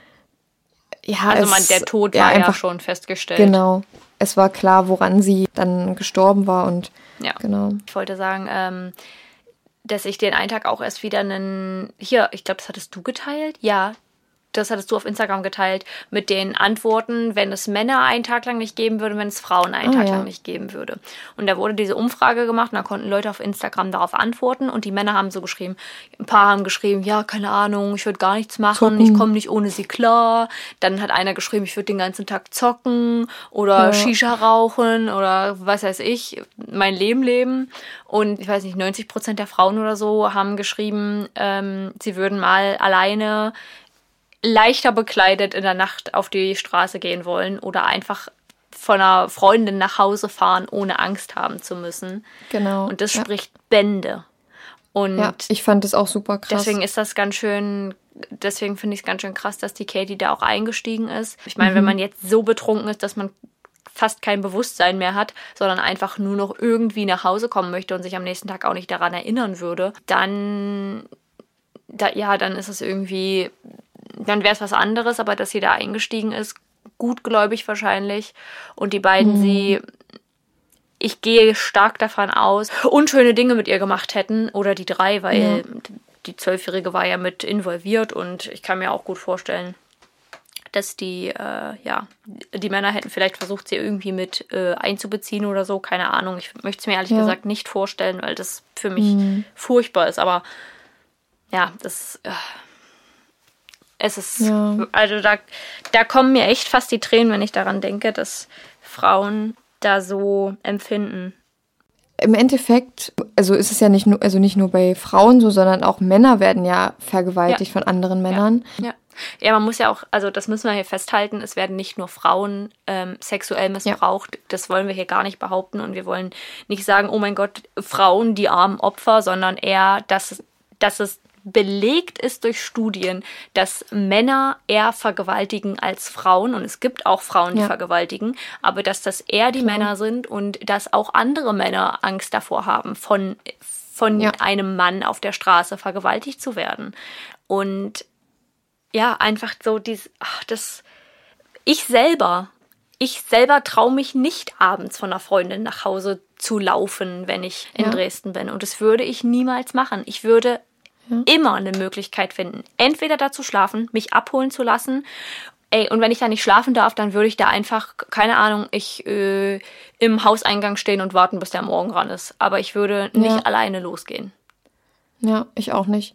ja, also es, man, der Tod ja, war einfach, ja schon festgestellt. Genau. Es war klar, woran sie dann gestorben war und ja. genau. Ich wollte sagen, ähm, dass ich den einen Tag auch erst wieder einen, hier, ich glaube, das hattest du geteilt? Ja. Das hattest du auf Instagram geteilt, mit den Antworten, wenn es Männer einen Tag lang nicht geben würde, wenn es Frauen einen ah, Tag ja. lang nicht geben würde. Und da wurde diese Umfrage gemacht und da konnten Leute auf Instagram darauf antworten und die Männer haben so geschrieben, ein paar haben geschrieben, ja, keine Ahnung, ich würde gar nichts machen, zocken. Ich komme nicht ohne sie klar. Dann hat einer geschrieben, ich würde den ganzen Tag zocken oder ja. Shisha rauchen oder was weiß ich, mein Leben leben. Und ich weiß nicht, neunzig Prozent der Frauen oder so haben geschrieben, ähm, sie würden mal alleine leichter bekleidet in der Nacht auf die Straße gehen wollen oder einfach von einer Freundin nach Hause fahren, ohne Angst haben zu müssen. Genau. Und das ja. spricht Bände. Und ja, ich fand das auch super krass. Deswegen ist das ganz schön, deswegen finde ich es ganz schön krass, dass die Katie da auch eingestiegen ist. Ich meine, mhm. wenn man jetzt so betrunken ist, dass man fast kein Bewusstsein mehr hat, sondern einfach nur noch irgendwie nach Hause kommen möchte und sich am nächsten Tag auch nicht daran erinnern würde, dann, da, ja, dann ist es irgendwie... Dann wäre es was anderes, aber dass sie da eingestiegen ist, gutgläubig wahrscheinlich. Und die beiden mhm. sie, ich gehe stark davon aus, unschöne Dinge mit ihr gemacht hätten. Oder die drei, weil ja. die Zwölfjährige war ja mit involviert. Und ich kann mir auch gut vorstellen, dass die, äh, ja, die Männer hätten vielleicht versucht, sie irgendwie mit äh, einzubeziehen oder so. Keine Ahnung. Ich möchte es mir ehrlich ja. gesagt nicht vorstellen, weil das für mich mhm. furchtbar ist. Aber ja, das... Äh, Es ist, ja. also da, da kommen mir echt fast die Tränen, wenn ich daran denke, dass Frauen da so empfinden. Im Endeffekt, also ist es ja nicht nur, also nicht nur bei Frauen so, sondern auch Männer werden ja vergewaltigt ja. von anderen Männern. Ja. ja. Ja, man muss ja auch, also das müssen wir hier festhalten, es werden nicht nur Frauen ähm, sexuell missbraucht, ja. das wollen wir hier gar nicht behaupten und wir wollen nicht sagen, oh mein Gott, Frauen, die armen Opfer, sondern eher, dass, dass es belegt ist durch Studien, dass Männer eher vergewaltigen als Frauen. Und es gibt auch Frauen, die ja. vergewaltigen. Aber dass das eher die Klar. Männer sind und dass auch andere Männer Angst davor haben, von, von ja. einem Mann auf der Straße vergewaltigt zu werden. Und ja, einfach so dieses, ach, das, ich selber, ich selber traue mich nicht abends von einer Freundin nach Hause zu laufen, wenn ich in ja. Dresden bin. Und das würde ich niemals machen. Ich würde ja. immer eine Möglichkeit finden, entweder da zu schlafen, mich abholen zu lassen. Ey, und wenn ich da nicht schlafen darf, dann würde ich da einfach, keine Ahnung, ich äh, im Hauseingang stehen und warten, bis der Morgen ran ist. Aber ich würde nicht ja. alleine losgehen. Ja, ich auch nicht.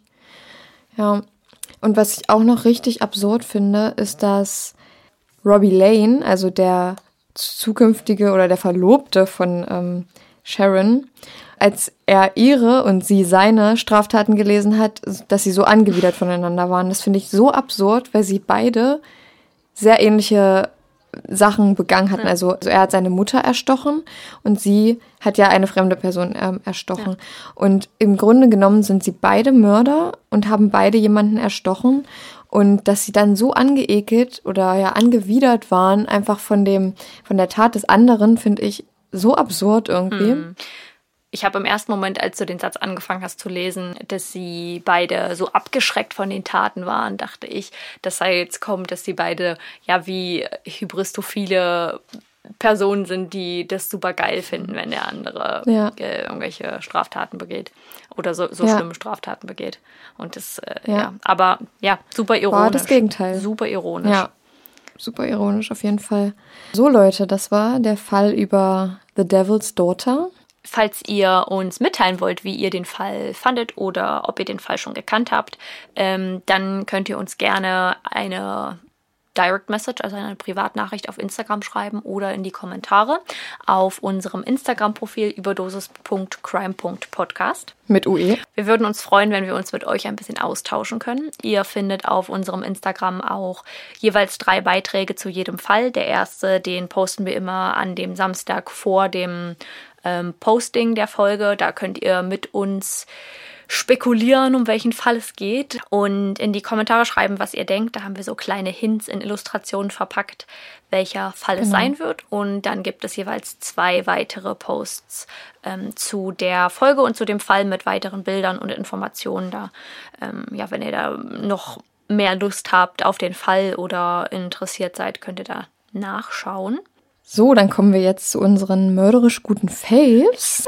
Ja, und was ich auch noch richtig absurd finde, ist, dass Robbie Lane, also der zukünftige oder der Verlobte von ähm, Sharon, als er ihre und sie seine Straftaten gelesen hat, dass sie so angewidert voneinander waren. Das finde ich so absurd, weil sie beide sehr ähnliche Sachen begangen hatten. Also, also er hat seine Mutter erstochen und sie hat ja eine fremde Person ähm, erstochen. Ja. Und im Grunde genommen sind sie beide Mörder und haben beide jemanden erstochen. Und dass sie dann so angeekelt oder ja angewidert waren, einfach von dem, von der Tat des anderen, finde ich so absurd irgendwie. Hm. Ich habe im ersten Moment, als du den Satz angefangen hast zu lesen, dass sie beide so abgeschreckt von den Taten waren, dachte ich, das sei jetzt kommt, dass sie beide ja wie hybristophile Personen sind, die das super geil finden, wenn der andere ja. äh, irgendwelche Straftaten begeht oder so, so ja. schlimme Straftaten begeht. Und das, äh, ja. ja, aber ja, super ironisch. War das Gegenteil. Super ironisch. Ja, super ironisch auf jeden Fall. So Leute, das war der Fall über The Devil's Daughter. Falls ihr uns mitteilen wollt, wie ihr den Fall fandet oder ob ihr den Fall schon gekannt habt, ähm, dann könnt ihr uns gerne eine Direct Message, also eine Privatnachricht auf Instagram schreiben oder in die Kommentare auf unserem Instagram-Profil überdosis punkt crime punkt podcast. Mit U E. Wir würden uns freuen, wenn wir uns mit euch ein bisschen austauschen können. Ihr findet auf unserem Instagram auch jeweils drei Beiträge zu jedem Fall. Der erste, den posten wir immer an dem Samstag vor dem ähm, Posting der Folge. Da könnt ihr mit uns spekulieren, um welchen Fall es geht und in die Kommentare schreiben, was ihr denkt. Da haben wir so kleine Hints in Illustrationen verpackt, welcher Fall genau. es sein wird. Und dann gibt es jeweils zwei weitere Posts ähm, zu der Folge und zu dem Fall mit weiteren Bildern und Informationen. Da, ähm, ja, wenn ihr da noch mehr Lust habt auf den Fall oder interessiert seid, könnt ihr da nachschauen. So, dann kommen wir jetzt zu unseren mörderisch guten Faves.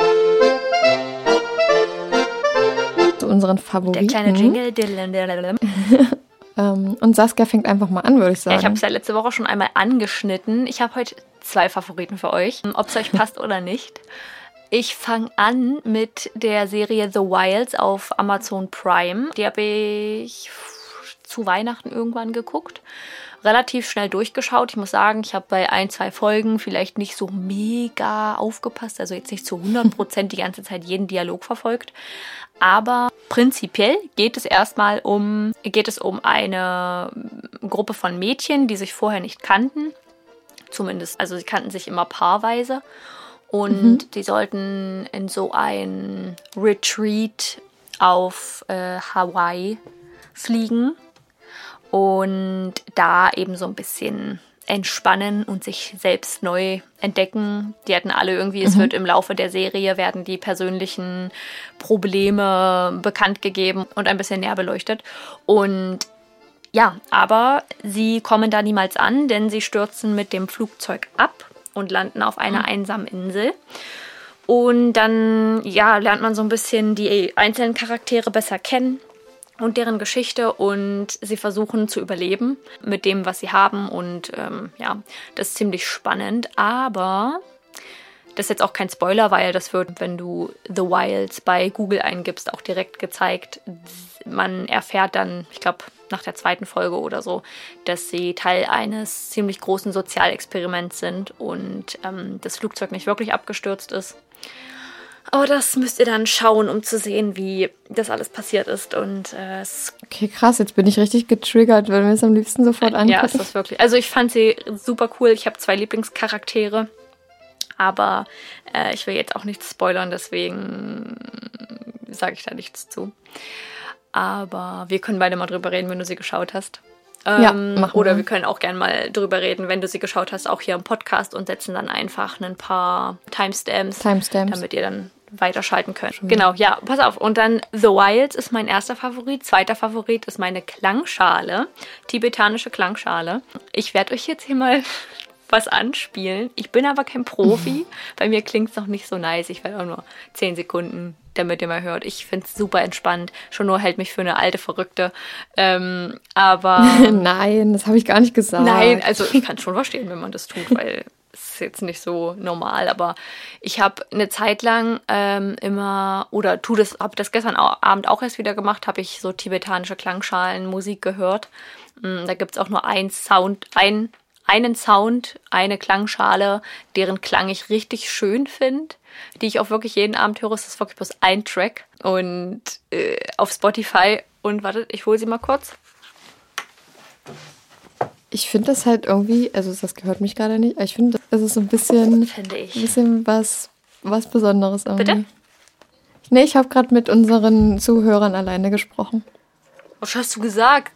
Unseren Favoriten. Der kleine Jingle. ähm, und Saskia fängt einfach mal an, würde ich sagen. Ja, ich habe es ja letzte Woche schon einmal angeschnitten. Ich habe heute zwei Favoriten für euch, ob es euch passt oder nicht. Ich fange an mit der Serie The Wilds auf Amazon Prime. Die habe ich zu Weihnachten irgendwann geguckt. Relativ schnell durchgeschaut. Ich muss sagen, ich habe bei ein, zwei Folgen vielleicht nicht so mega aufgepasst, also jetzt nicht zu hundert Prozent die ganze Zeit jeden Dialog verfolgt. Aber prinzipiell geht es erstmal um, geht es um eine Gruppe von Mädchen, die sich vorher nicht kannten. Zumindest, also sie kannten sich immer paarweise. Und mhm. die sollten in so ein Retreat auf äh, Hawaii fliegen. Und da eben so ein bisschen entspannen und sich selbst neu entdecken. Die hatten alle irgendwie, mhm. es wird im Laufe der Serie, werden die persönlichen Probleme bekannt gegeben und ein bisschen näher beleuchtet. Und ja, aber sie kommen da niemals an, denn sie stürzen mit dem Flugzeug ab und landen auf einer mhm. einsamen Insel. Und dann, ja, lernt man so ein bisschen die einzelnen Charaktere besser kennen und deren Geschichte und sie versuchen zu überleben mit dem, was sie haben und ähm, ja, das ist ziemlich spannend, aber das ist jetzt auch kein Spoiler, weil das wird, wenn du The Wilds bei Google eingibst, auch direkt gezeigt. Man erfährt dann, ich glaube, nach der zweiten Folge oder so, dass sie Teil eines ziemlich großen Sozialexperiments sind und ähm, das Flugzeug nicht wirklich abgestürzt ist. Aber das müsst ihr dann schauen, um zu sehen, wie das alles passiert ist. Und äh, es okay, krass, jetzt bin ich richtig getriggert, weil wir es am liebsten sofort angucken. Ja, ist das wirklich. Also ich fand sie super cool. Ich habe zwei Lieblingscharaktere. Aber äh, ich will jetzt auch nichts spoilern, deswegen sage ich da nichts zu. Aber wir können beide mal drüber reden, wenn du sie geschaut hast. Ähm, ja, machen oder wir. wir können auch gerne mal drüber reden, wenn du sie geschaut hast, auch hier im Podcast und setzen dann einfach ein paar Timestamps, Timestamps. damit ihr dann weiterschalten könnt. Schön. Genau, ja, pass auf. Und dann The Wilds ist mein erster Favorit. Zweiter Favorit ist meine Klangschale, tibetanische Klangschale. Ich werde euch jetzt hier mal was anspielen. Ich bin aber kein Profi. Bei mir klingt es noch nicht so nice. Ich werde auch nur zehn Sekunden damit ihr mal hört. Ich finde es super entspannt. Schon nur hält mich für eine alte Verrückte. Ähm, aber... Nein, das habe ich gar nicht gesagt. Nein, also ich kann es schon verstehen, wenn man das tut, weil es ist jetzt nicht so normal. Aber ich habe eine Zeit lang ähm, immer, oder tu das, habe das gestern Abend auch erst wieder gemacht, habe ich so tibetanische Klangschalen Musik gehört. Da gibt es auch nur ein Sound, ein, einen Sound, eine Klangschale, deren Klang ich richtig schön finde, die ich auch wirklich jeden Abend höre. Es ist wirklich bloß ein Track und äh, auf Spotify. Und wartet, ich hole sie mal kurz. Ich finde das halt irgendwie, also das gehört mich gerade nicht, aber ich finde, das ist so ein bisschen, Finde ich. ein bisschen was, was Besonderes irgendwie. Bitte? Nee, ich habe gerade mit unseren Zuhörern alleine gesprochen. Was hast du gesagt?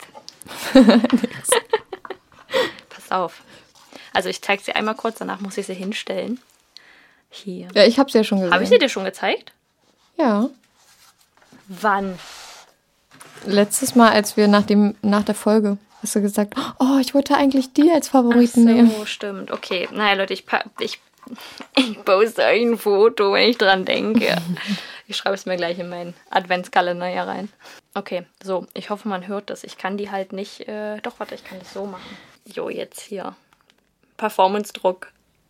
Pass auf. Also ich zeige sie einmal kurz, danach muss ich sie hinstellen. Hier. Ja, ich habe sie ja schon gesehen. Habe ich sie dir schon gezeigt? Ja. Wann? Letztes Mal, als wir nach, dem, nach der Folge, hast du gesagt, oh, ich wollte eigentlich die als Favoriten Ach so, nehmen. stimmt. Okay, naja, Leute, ich, ich, ich poste euch ein Foto, wenn ich dran denke. Ich schreibe es mir gleich in meinen Adventskalender hier rein. Okay, so, ich hoffe, man hört das. Ich kann die halt nicht, äh, doch, warte, ich kann das so machen. Jo, jetzt hier. Performance-Druck.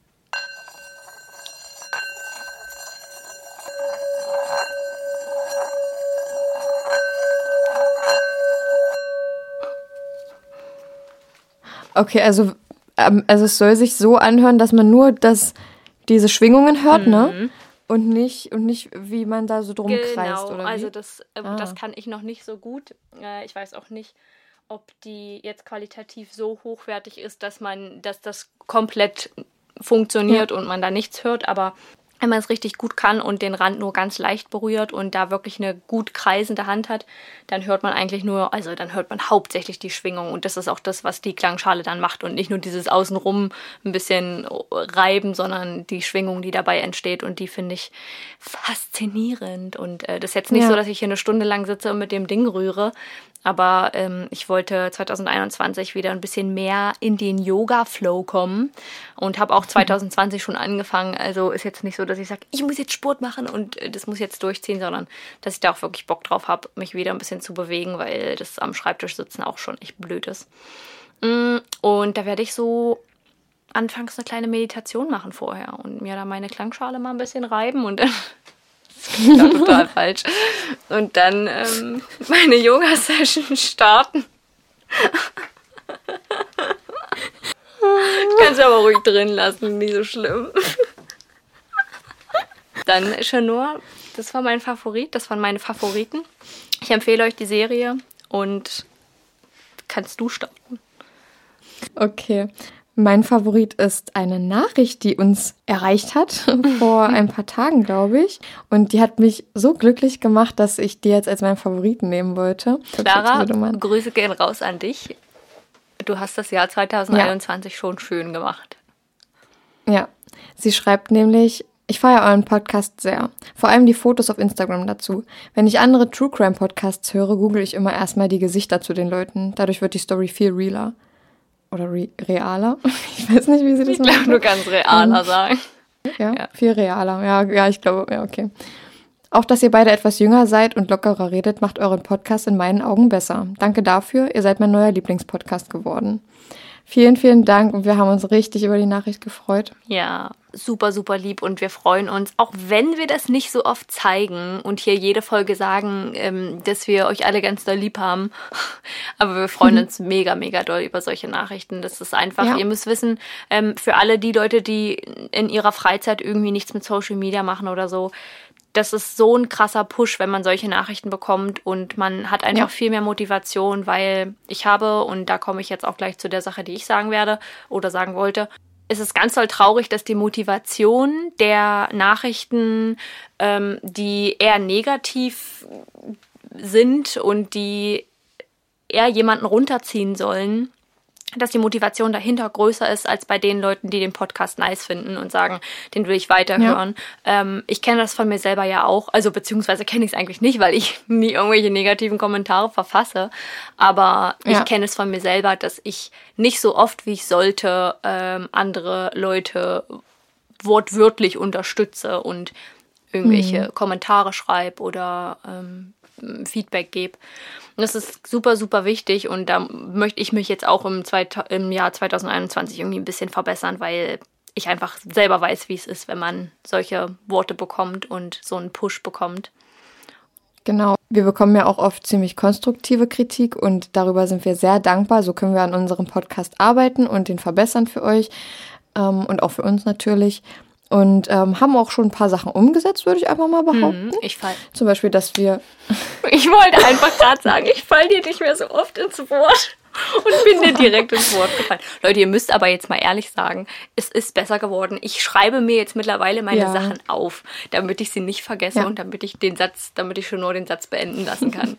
Okay, also, ähm, also es soll sich so anhören, dass man nur das, diese Schwingungen hört, Mhm. ne? Und nicht, und nicht, wie man da so drum Genau, kreist, oder wie? also das, äh, Ah. das kann ich noch nicht so gut. Äh, ich weiß auch nicht, ob die jetzt qualitativ so hochwertig ist, dass man, dass das komplett funktioniert und man da nichts hört, aber wenn man es richtig gut kann und den Rand nur ganz leicht berührt und da wirklich eine gut kreisende Hand hat, dann hört man eigentlich nur, also dann hört man hauptsächlich die Schwingung und das ist auch das, was die Klangschale dann macht und nicht nur dieses Außenrum ein bisschen reiben, sondern die Schwingung, die dabei entsteht und die finde ich faszinierend und äh, das ist jetzt nicht Ja. so, dass ich hier eine Stunde lang sitze und mit dem Ding rühre, aber ähm, ich wollte zwanzig einundzwanzig wieder ein bisschen mehr in den Yoga-Flow kommen und habe auch zwanzig zwanzig schon angefangen. Also ist jetzt nicht so, dass ich sage, ich muss jetzt Sport machen und äh, das muss jetzt durchziehen, sondern dass ich da auch wirklich Bock drauf habe, mich wieder ein bisschen zu bewegen, weil das am Schreibtisch sitzen auch schon echt blöd ist. Mm, Und da werde ich so anfangs eine kleine Meditation machen vorher und mir da meine Klangschale mal ein bisschen reiben und dann das klingt auch total falsch. Und dann ähm, meine Yoga-Session starten. Ich kann es aber ruhig drin lassen, nicht so schlimm. Dann Chanur, das war mein Favorit, das waren meine Favoriten. Ich empfehle euch die Serie und kannst du starten. Okay. Mein Favorit ist eine Nachricht, die uns erreicht hat vor ein paar Tagen, glaube ich. Und die hat mich so glücklich gemacht, dass ich die jetzt als meinen Favoriten nehmen wollte. Clara, Grüße gehen raus an dich. Du hast das Jahr zwanzig einundzwanzig ja. schon schön gemacht. Ja, sie schreibt nämlich, ich feiere euren Podcast sehr. Vor allem die Fotos auf Instagram dazu. Wenn ich andere True Crime Podcasts höre, google ich immer erstmal die Gesichter zu den Leuten. Dadurch wird die Story viel realer. Oder re- realer? Ich weiß nicht, wie sie das Ich glaube, du kannst realer um, sagen. Ja, Ja. viel realer. Ja, ja, ich glaube, ja, okay. Auch, dass ihr beide etwas jünger seid und lockerer redet, macht euren Podcast in meinen Augen besser. Danke dafür, ihr seid mein neuer Lieblingspodcast geworden. Vielen, vielen Dank und wir haben uns richtig über die Nachricht gefreut. Ja, super, super lieb und wir freuen uns, auch wenn wir das nicht so oft zeigen und hier jede Folge sagen, ähm, dass wir euch alle ganz doll lieb haben, aber wir freuen Mhm. uns mega, mega doll über solche Nachrichten. Das ist einfach, Ja. ihr müsst wissen, ähm, für alle die Leute, die in ihrer Freizeit irgendwie nichts mit Social Media machen oder so, das ist so ein krasser Push, wenn man solche Nachrichten bekommt und man hat einfach Ja. viel mehr Motivation, weil ich habe, und da komme ich jetzt auch gleich zu der Sache, die ich sagen werde oder sagen wollte, es ist ganz doll traurig, dass die Motivation der Nachrichten, ähm, die eher negativ sind und die eher jemanden runterziehen sollen, dass die Motivation dahinter größer ist als bei den Leuten, die den Podcast nice finden und sagen, den will ich weiterhören. Ja. Ähm, ich kenne das von mir selber ja auch, also beziehungsweise kenne ich es eigentlich nicht, weil ich nie irgendwelche negativen Kommentare verfasse, aber Ja. ich kenne es von mir selber, dass ich nicht so oft, wie ich sollte, ähm, andere Leute wortwörtlich unterstütze und irgendwelche Mhm. Kommentare schreibe oder ähm, Feedback gebe. Und das ist super, super wichtig und da möchte ich mich jetzt auch im, Zweit- im Jahr zwanzig einundzwanzig irgendwie ein bisschen verbessern, weil ich einfach selber weiß, wie es ist, wenn man solche Worte bekommt und so einen Push bekommt. Genau. Wir bekommen ja auch oft ziemlich konstruktive Kritik und darüber sind wir sehr dankbar. So können wir an unserem Podcast arbeiten und den verbessern für euch ähm, und auch für uns natürlich. Und ähm, haben auch schon ein paar Sachen umgesetzt, würde ich einfach mal behaupten. Hm, ich fall. Zum Beispiel, dass wir... Ich wollte einfach gerade sagen, ich fall dir nicht mehr so oft ins Wort und bin dir direkt ins Wort gefallen. Leute, ihr müsst aber jetzt mal ehrlich sagen, es ist besser geworden. Ich schreibe mir jetzt mittlerweile meine Ja. Sachen auf, damit ich sie nicht vergesse Ja. und damit ich den Satz, damit ich schon nur den Satz beenden lassen kann.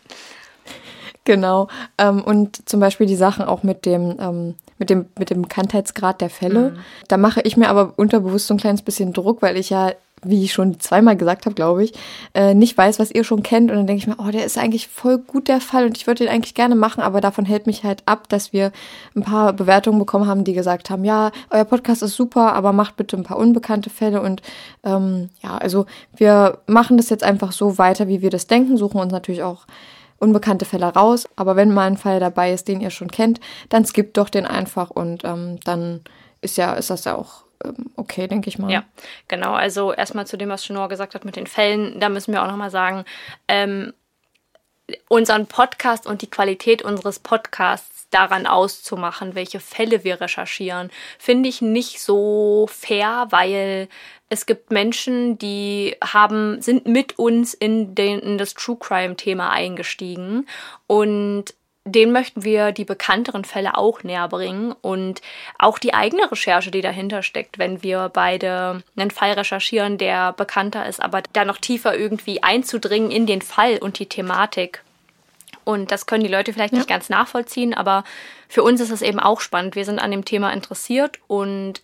Genau. Ähm, und zum Beispiel die Sachen auch mit dem, ähm, mit dem, mit dem Bekanntheitsgrad der Fälle. Mhm. Da mache ich mir aber unterbewusst so ein kleines bisschen Druck, weil ich ja, wie ich schon zweimal gesagt habe, glaube ich, äh, nicht weiß, was ihr schon kennt. Und dann denke ich mir, oh, der ist eigentlich voll gut, der Fall. Und ich würde den eigentlich gerne machen, aber davon hält mich halt ab, dass wir ein paar Bewertungen bekommen haben, die gesagt haben, ja, euer Podcast ist super, aber macht bitte ein paar unbekannte Fälle. Und ähm, ja, also wir machen das jetzt einfach so weiter, wie wir das denken, suchen uns natürlich auch unbekannte Fälle raus, aber wenn mal ein Fall dabei ist, den ihr schon kennt, dann skippt doch den einfach und ähm, dann ist ja, ist das ja auch ähm, okay, denke ich mal. Ja, genau. Also erstmal zu dem, was Chenor gesagt hat mit den Fällen, da müssen wir auch nochmal sagen, ähm, unseren Podcast und die Qualität unseres Podcasts daran auszumachen, welche Fälle wir recherchieren, finde ich nicht so fair, weil es gibt Menschen, die haben, sind mit uns in, den, in das True Crime-Thema eingestiegen und denen möchten wir die bekannteren Fälle auch näher bringen und auch die eigene Recherche, die dahinter steckt, wenn wir beide einen Fall recherchieren, der bekannter ist, aber da noch tiefer irgendwie einzudringen in den Fall und die Thematik. Und das können die Leute vielleicht Ja. nicht ganz nachvollziehen, aber für uns ist es eben auch spannend. Wir sind an dem Thema interessiert und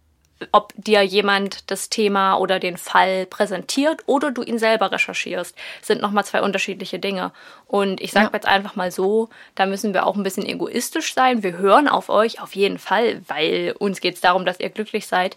ob dir jemand das Thema oder den Fall präsentiert oder du ihn selber recherchierst, sind nochmal zwei unterschiedliche Dinge. Und ich sage Ja. jetzt einfach mal so, da müssen wir auch ein bisschen egoistisch sein. Wir hören auf euch auf jeden Fall, weil uns geht es darum, dass ihr glücklich seid.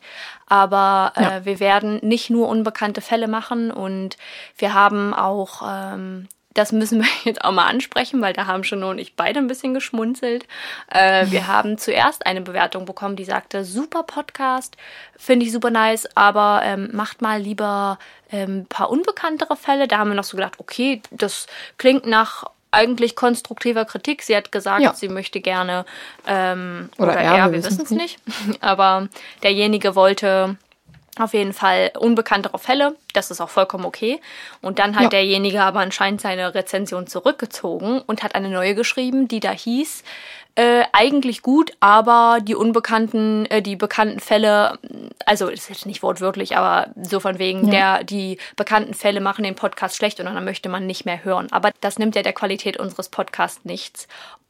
Aber Ja. äh, wir werden nicht nur unbekannte Fälle machen und wir haben auch... Ähm, Das müssen wir jetzt auch mal ansprechen, weil da haben Chenor und ich beide ein bisschen geschmunzelt. Äh, wir haben zuerst eine Bewertung bekommen, die sagte, super Podcast, finde ich super nice, aber ähm, macht mal lieber ein ähm, paar unbekanntere Fälle. Da haben wir noch so gedacht, okay, das klingt nach eigentlich konstruktiver Kritik. Sie hat gesagt, Ja. sie möchte gerne, ähm, Oder oder, er, er, wir wir wissen's wissen es nicht, aber derjenige wollte... Auf jeden Fall unbekanntere Fälle, das ist auch vollkommen okay. Und dann hat Ja. derjenige aber anscheinend seine Rezension zurückgezogen und hat eine neue geschrieben, die da hieß, äh, eigentlich gut, aber die unbekannten, äh, die bekannten Fälle, also das ist jetzt nicht wortwörtlich, aber so von wegen, Ja. der, die bekannten Fälle machen den Podcast schlecht und dann möchte man nicht mehr hören. Aber das nimmt ja der Qualität unseres Podcasts nichts.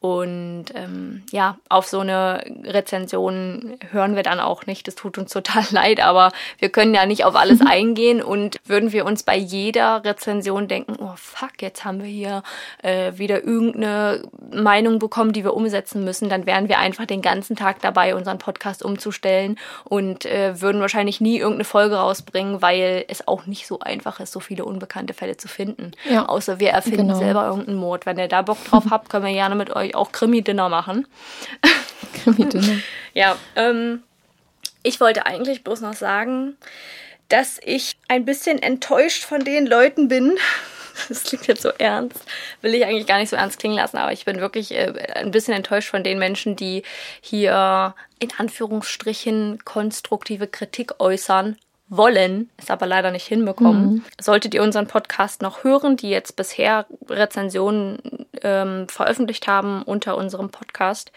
Und ähm, ja, auf so eine Rezension hören wir dann auch nicht. Das tut uns total leid, aber wir können ja nicht auf alles eingehen. Und würden wir uns bei jeder Rezension denken, oh fuck, jetzt haben wir hier äh, wieder irgendeine Meinung bekommen, die wir umsetzen müssen, dann wären wir einfach den ganzen Tag dabei, unseren Podcast umzustellen und äh, würden wahrscheinlich nie irgendeine Folge rausbringen, weil es auch nicht so einfach ist, so viele unbekannte Fälle zu finden. Ja, Außer wir erfinden genau. selber irgendeinen Mord. Wenn ihr da Bock drauf habt, können wir gerne mit euch auch Krimi-Dinner machen. Krimi-Dinner. Ja, ähm, ich wollte eigentlich bloß noch sagen, dass ich ein bisschen enttäuscht von den Leuten bin. Das klingt jetzt so ernst, will ich eigentlich gar nicht so ernst klingen lassen, aber ich bin wirklich äh, ein bisschen enttäuscht von den Menschen, die hier in Anführungsstrichen konstruktive Kritik äußern wollen, es aber leider nicht hinbekommen. Mhm. Solltet ihr unseren Podcast noch hören, die jetzt bisher Rezensionen ähm, veröffentlicht haben unter unserem Podcast,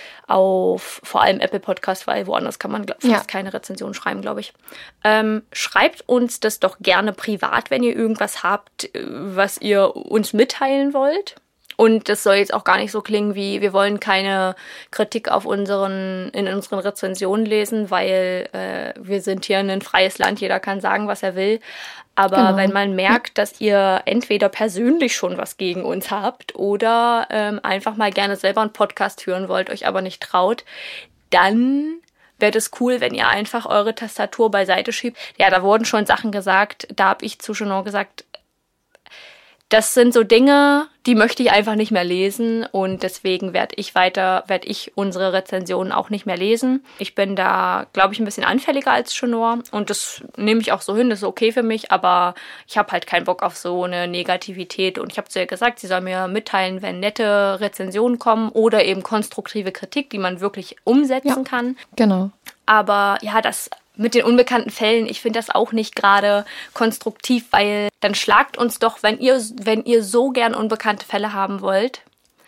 auf vor allem Apple Podcast, weil woanders kann man glaub, fast Ja. keine Rezension schreiben, glaube ich. Ähm, schreibt uns das doch gerne privat, wenn ihr irgendwas habt, äh, was ihr uns mitteilen wollt. Und das soll jetzt auch gar nicht so klingen wie, wir wollen keine Kritik auf unseren, in unseren Rezensionen lesen, weil äh, wir sind hier ein freies Land, jeder kann sagen, was er will. Aber Genau. wenn man merkt, dass ihr entweder persönlich schon was gegen uns habt oder ähm, einfach mal gerne selber einen Podcast hören wollt, euch aber nicht traut, dann wäre das cool, wenn ihr einfach eure Tastatur beiseite schiebt. Ja, da wurden schon Sachen gesagt, da habe ich zu Jeanot gesagt, das sind so Dinge, die möchte ich einfach nicht mehr lesen und deswegen werde ich weiter, werde ich unsere Rezensionen auch nicht mehr lesen. Ich bin da, glaube ich, ein bisschen anfälliger als Jeanot und das nehme ich auch so hin, das ist okay für mich, aber ich habe halt keinen Bock auf so eine Negativität und ich habe zu ihr gesagt, sie soll mir mitteilen, wenn nette Rezensionen kommen oder eben konstruktive Kritik, die man wirklich umsetzen Ja, kann. Genau. Aber ja, das mit den unbekannten Fällen, ich finde das auch nicht gerade konstruktiv, weil dann schlagt uns doch, wenn ihr, wenn ihr so gern unbekannte Fälle haben wollt,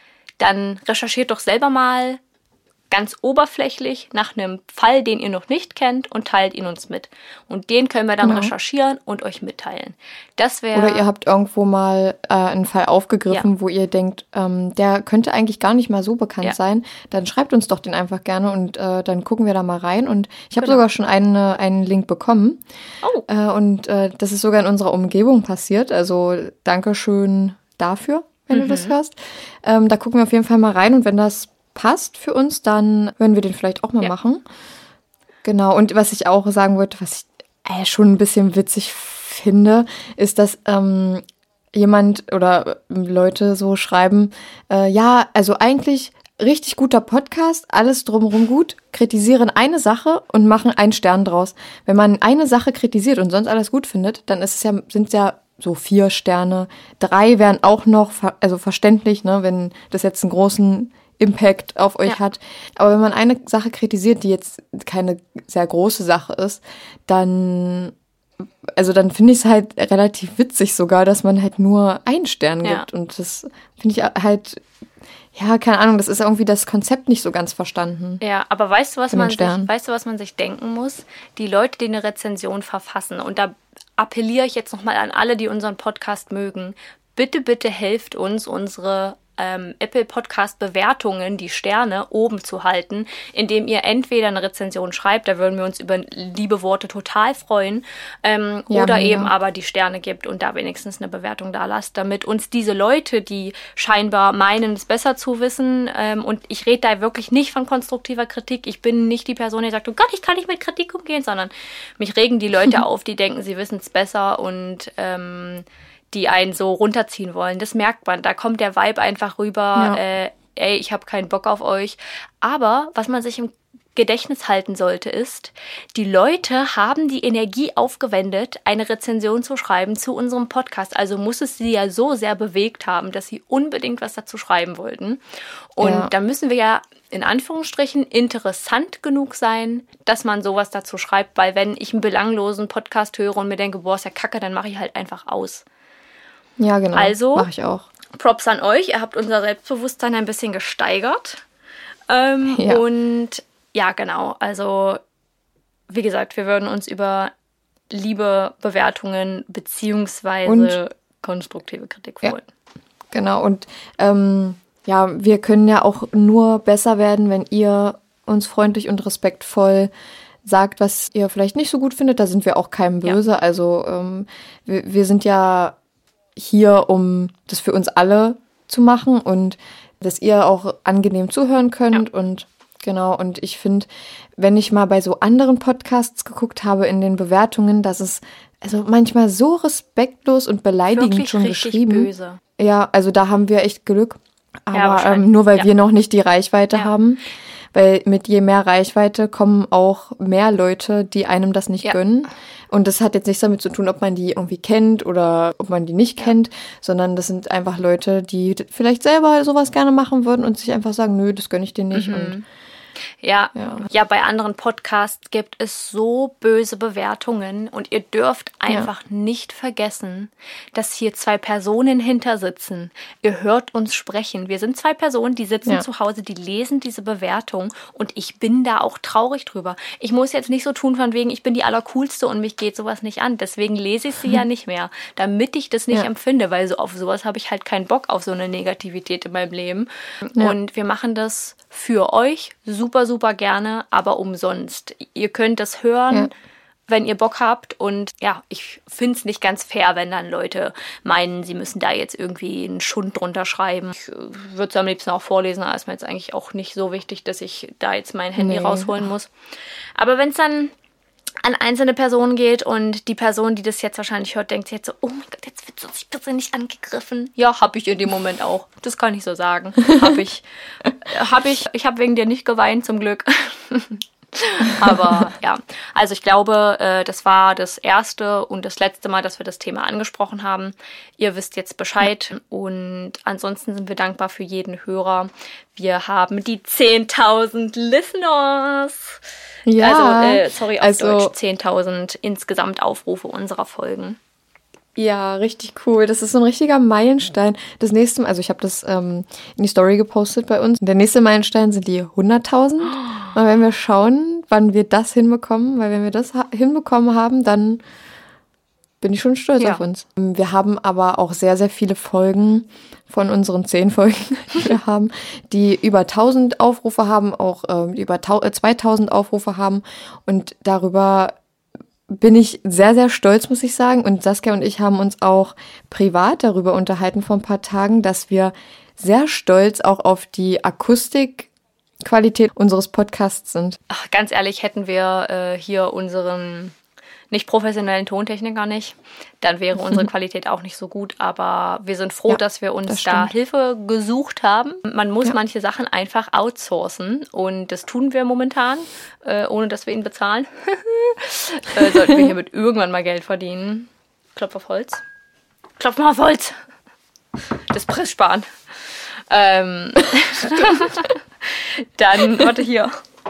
dann recherchiert doch selber mal ganz oberflächlich nach einem Fall, den ihr noch nicht kennt und teilt ihn uns mit. Und den können wir dann Genau. recherchieren und euch mitteilen. Das wäre... Oder ihr habt irgendwo mal äh, einen Fall aufgegriffen, Ja. wo ihr denkt, ähm, der könnte eigentlich gar nicht mal so bekannt Ja. sein. Dann schreibt uns doch den einfach gerne und äh, dann gucken wir da mal rein. Und ich habe Genau. sogar schon eine, einen Link bekommen. Oh. Äh, und äh, das ist sogar in unserer Umgebung passiert. Also Dankeschön dafür, wenn Mhm. du das hörst. Ähm, da gucken wir auf jeden Fall mal rein. Und wenn das passt für uns, dann würden wir den vielleicht auch mal Ja. machen. Genau. Und was ich auch sagen wollte, was ich äh, schon ein bisschen witzig finde, ist, dass ähm, jemand oder Leute so schreiben, äh, ja, also eigentlich richtig guter Podcast, alles drumherum gut, kritisieren eine Sache und machen einen Stern draus. Wenn man eine Sache kritisiert und sonst alles gut findet, dann ist es ja, sind es ja so vier Sterne. Drei wären auch noch, ver- also verständlich, ne, wenn das jetzt einen großen Impact auf euch Ja. hat. Aber wenn man eine Sache kritisiert, die jetzt keine sehr große Sache ist, dann, also dann finde ich es halt relativ witzig sogar, dass man halt nur einen Stern Ja. gibt. Und das finde ich halt, ja, keine Ahnung, das ist irgendwie das Konzept nicht so ganz verstanden. Ja, aber weißt du, was Von den man sich, Sternen. weißt du, was man sich denken muss? Die Leute, die eine Rezension verfassen, und da appelliere ich jetzt nochmal an alle, die unseren Podcast mögen, bitte, bitte helft uns, unsere ähm, Apple Podcast Bewertungen, die Sterne oben zu halten, indem ihr entweder eine Rezension schreibt, da würden wir uns über liebe Worte total freuen, ähm, Ja, oder mega. eben aber die Sterne gibt und da wenigstens eine Bewertung da lasst, damit uns diese Leute, die scheinbar meinen, es besser zu wissen, ähm, und ich rede da wirklich nicht von konstruktiver Kritik, ich bin nicht die Person, die sagt, oh Gott, ich kann nicht mit Kritik umgehen, sondern mich regen die Leute auf, die denken, sie wissen es besser und ähm, die einen so runterziehen wollen. Das merkt man. Da kommt der Vibe einfach rüber, Ja. äh, ey, ich habe keinen Bock auf euch. Aber was man sich im Gedächtnis halten sollte, ist, die Leute haben die Energie aufgewendet, eine Rezension zu schreiben zu unserem Podcast. Also muss es sie ja so sehr bewegt haben, dass sie unbedingt was dazu schreiben wollten. Und Ja. da müssen wir ja in Anführungsstrichen interessant genug sein, dass man sowas dazu schreibt, weil wenn ich einen belanglosen Podcast höre und mir denke, boah, ist ja kacke, dann mache ich halt einfach aus. Ja, genau. Also- Mache ich auch. Props an euch, ihr habt unser Selbstbewusstsein ein bisschen gesteigert. Ähm, Ja. Und ja, genau, also wie gesagt, wir würden uns über liebe Bewertungen beziehungsweise Und- konstruktive Kritik Ja. freuen. Genau, und ähm, ja, wir können ja auch nur besser werden, wenn ihr uns freundlich und respektvoll sagt, was ihr vielleicht nicht so gut findet. Da sind wir auch keinem Ja. böse. Also ähm, wir, wir sind ja hier, um das für uns alle zu machen und dass ihr auch angenehm zuhören könnt. Und genau, und ich finde, wenn ich mal bei so anderen Podcasts geguckt habe in den Bewertungen, dass es also manchmal so respektlos und beleidigend Wirklich schon richtig geschrieben. böse. Ja, also da haben wir echt Glück. Aber wahrscheinlich. ähm, nur weil Ja. wir noch nicht die Reichweite Ja. haben. Weil mit je mehr Reichweite kommen auch mehr Leute, die einem das nicht Ja. gönnen. Und das hat jetzt nichts damit zu tun, ob man die irgendwie kennt oder ob man die nicht kennt, sondern das sind einfach Leute, die vielleicht selber sowas gerne machen würden und sich einfach sagen, nö, das gönne ich dir nicht. Und Ja, Ja. ja, bei anderen Podcasts gibt es so böse Bewertungen und ihr dürft einfach nicht vergessen, dass hier zwei Personen hinter sitzen. Ihr hört uns sprechen. Wir sind zwei Personen, die sitzen Ja. zu Hause, die lesen diese Bewertung und ich bin da auch traurig drüber. Ich muss jetzt nicht so tun von wegen, ich bin die Allercoolste und mich geht sowas nicht an. Deswegen lese ich sie ja nicht mehr, damit ich das nicht Ja. empfinde, weil so auf sowas habe ich halt keinen Bock, auf so eine Negativität in meinem Leben. Ja. Und wir machen das für euch super, super gerne, aber umsonst. Ihr könnt das hören, Ja. wenn ihr Bock habt. Und ja, ich finde es nicht ganz fair, wenn dann Leute meinen, sie müssen da jetzt irgendwie einen Schund drunter schreiben. Ich würde es am liebsten auch vorlesen, aber ist mir jetzt eigentlich auch nicht so wichtig, dass ich da jetzt mein Handy nee. rausholen muss. Aber wenn es dann an einzelne Personen geht und die Person, die das jetzt wahrscheinlich hört, denkt sich jetzt so, oh mein Gott, jetzt wird so sich persönlich angegriffen. Ja, habe ich in dem Moment auch. Das kann ich so sagen. Habe ich. Habe ich. Ich habe wegen dir nicht geweint, zum Glück. Aber ja, also ich glaube, das war das erste und das letzte Mal, dass wir das Thema angesprochen haben. Ihr wisst jetzt Bescheid und ansonsten sind wir dankbar für jeden Hörer. Wir haben die zehntausend Listeners. Ja, also, äh, sorry, auf also, Deutsch, zehntausend insgesamt Aufrufe unserer Folgen. Ja, richtig cool. Das ist so ein richtiger Meilenstein. Das nächste Mal, also ich habe das ähm, in die Story gepostet bei uns. Der nächste Meilenstein sind die hunderttausend. Und wenn wir schauen, wann wir das hinbekommen, weil wenn wir das ha- hinbekommen haben, dann bin ich schon stolz ja. auf uns. Wir haben aber auch sehr, sehr viele Folgen von unseren zehn Folgen, die wir haben, die über tausend Aufrufe haben, auch äh, über tau- äh, zweitausend Aufrufe haben. Und darüber bin ich sehr, sehr stolz, muss ich sagen. Und Saskia und ich haben uns auch privat darüber unterhalten vor ein paar Tagen, dass wir sehr stolz auch auf die Akustikqualität unseres Podcasts sind. Ach, ganz ehrlich, hätten wir äh, hier unseren nicht professionellen Tontechniker nicht, dann wäre unsere Qualität auch nicht so gut. Aber wir sind froh, ja, dass wir uns das da Hilfe gesucht haben. Man muss ja. manche Sachen einfach outsourcen und das tun wir momentan, äh, ohne dass wir ihn bezahlen. äh, sollten wir hiermit irgendwann mal Geld verdienen. Klopf auf Holz. Klopf mal auf Holz. Das Press sparen. Ähm, dann, warte hier.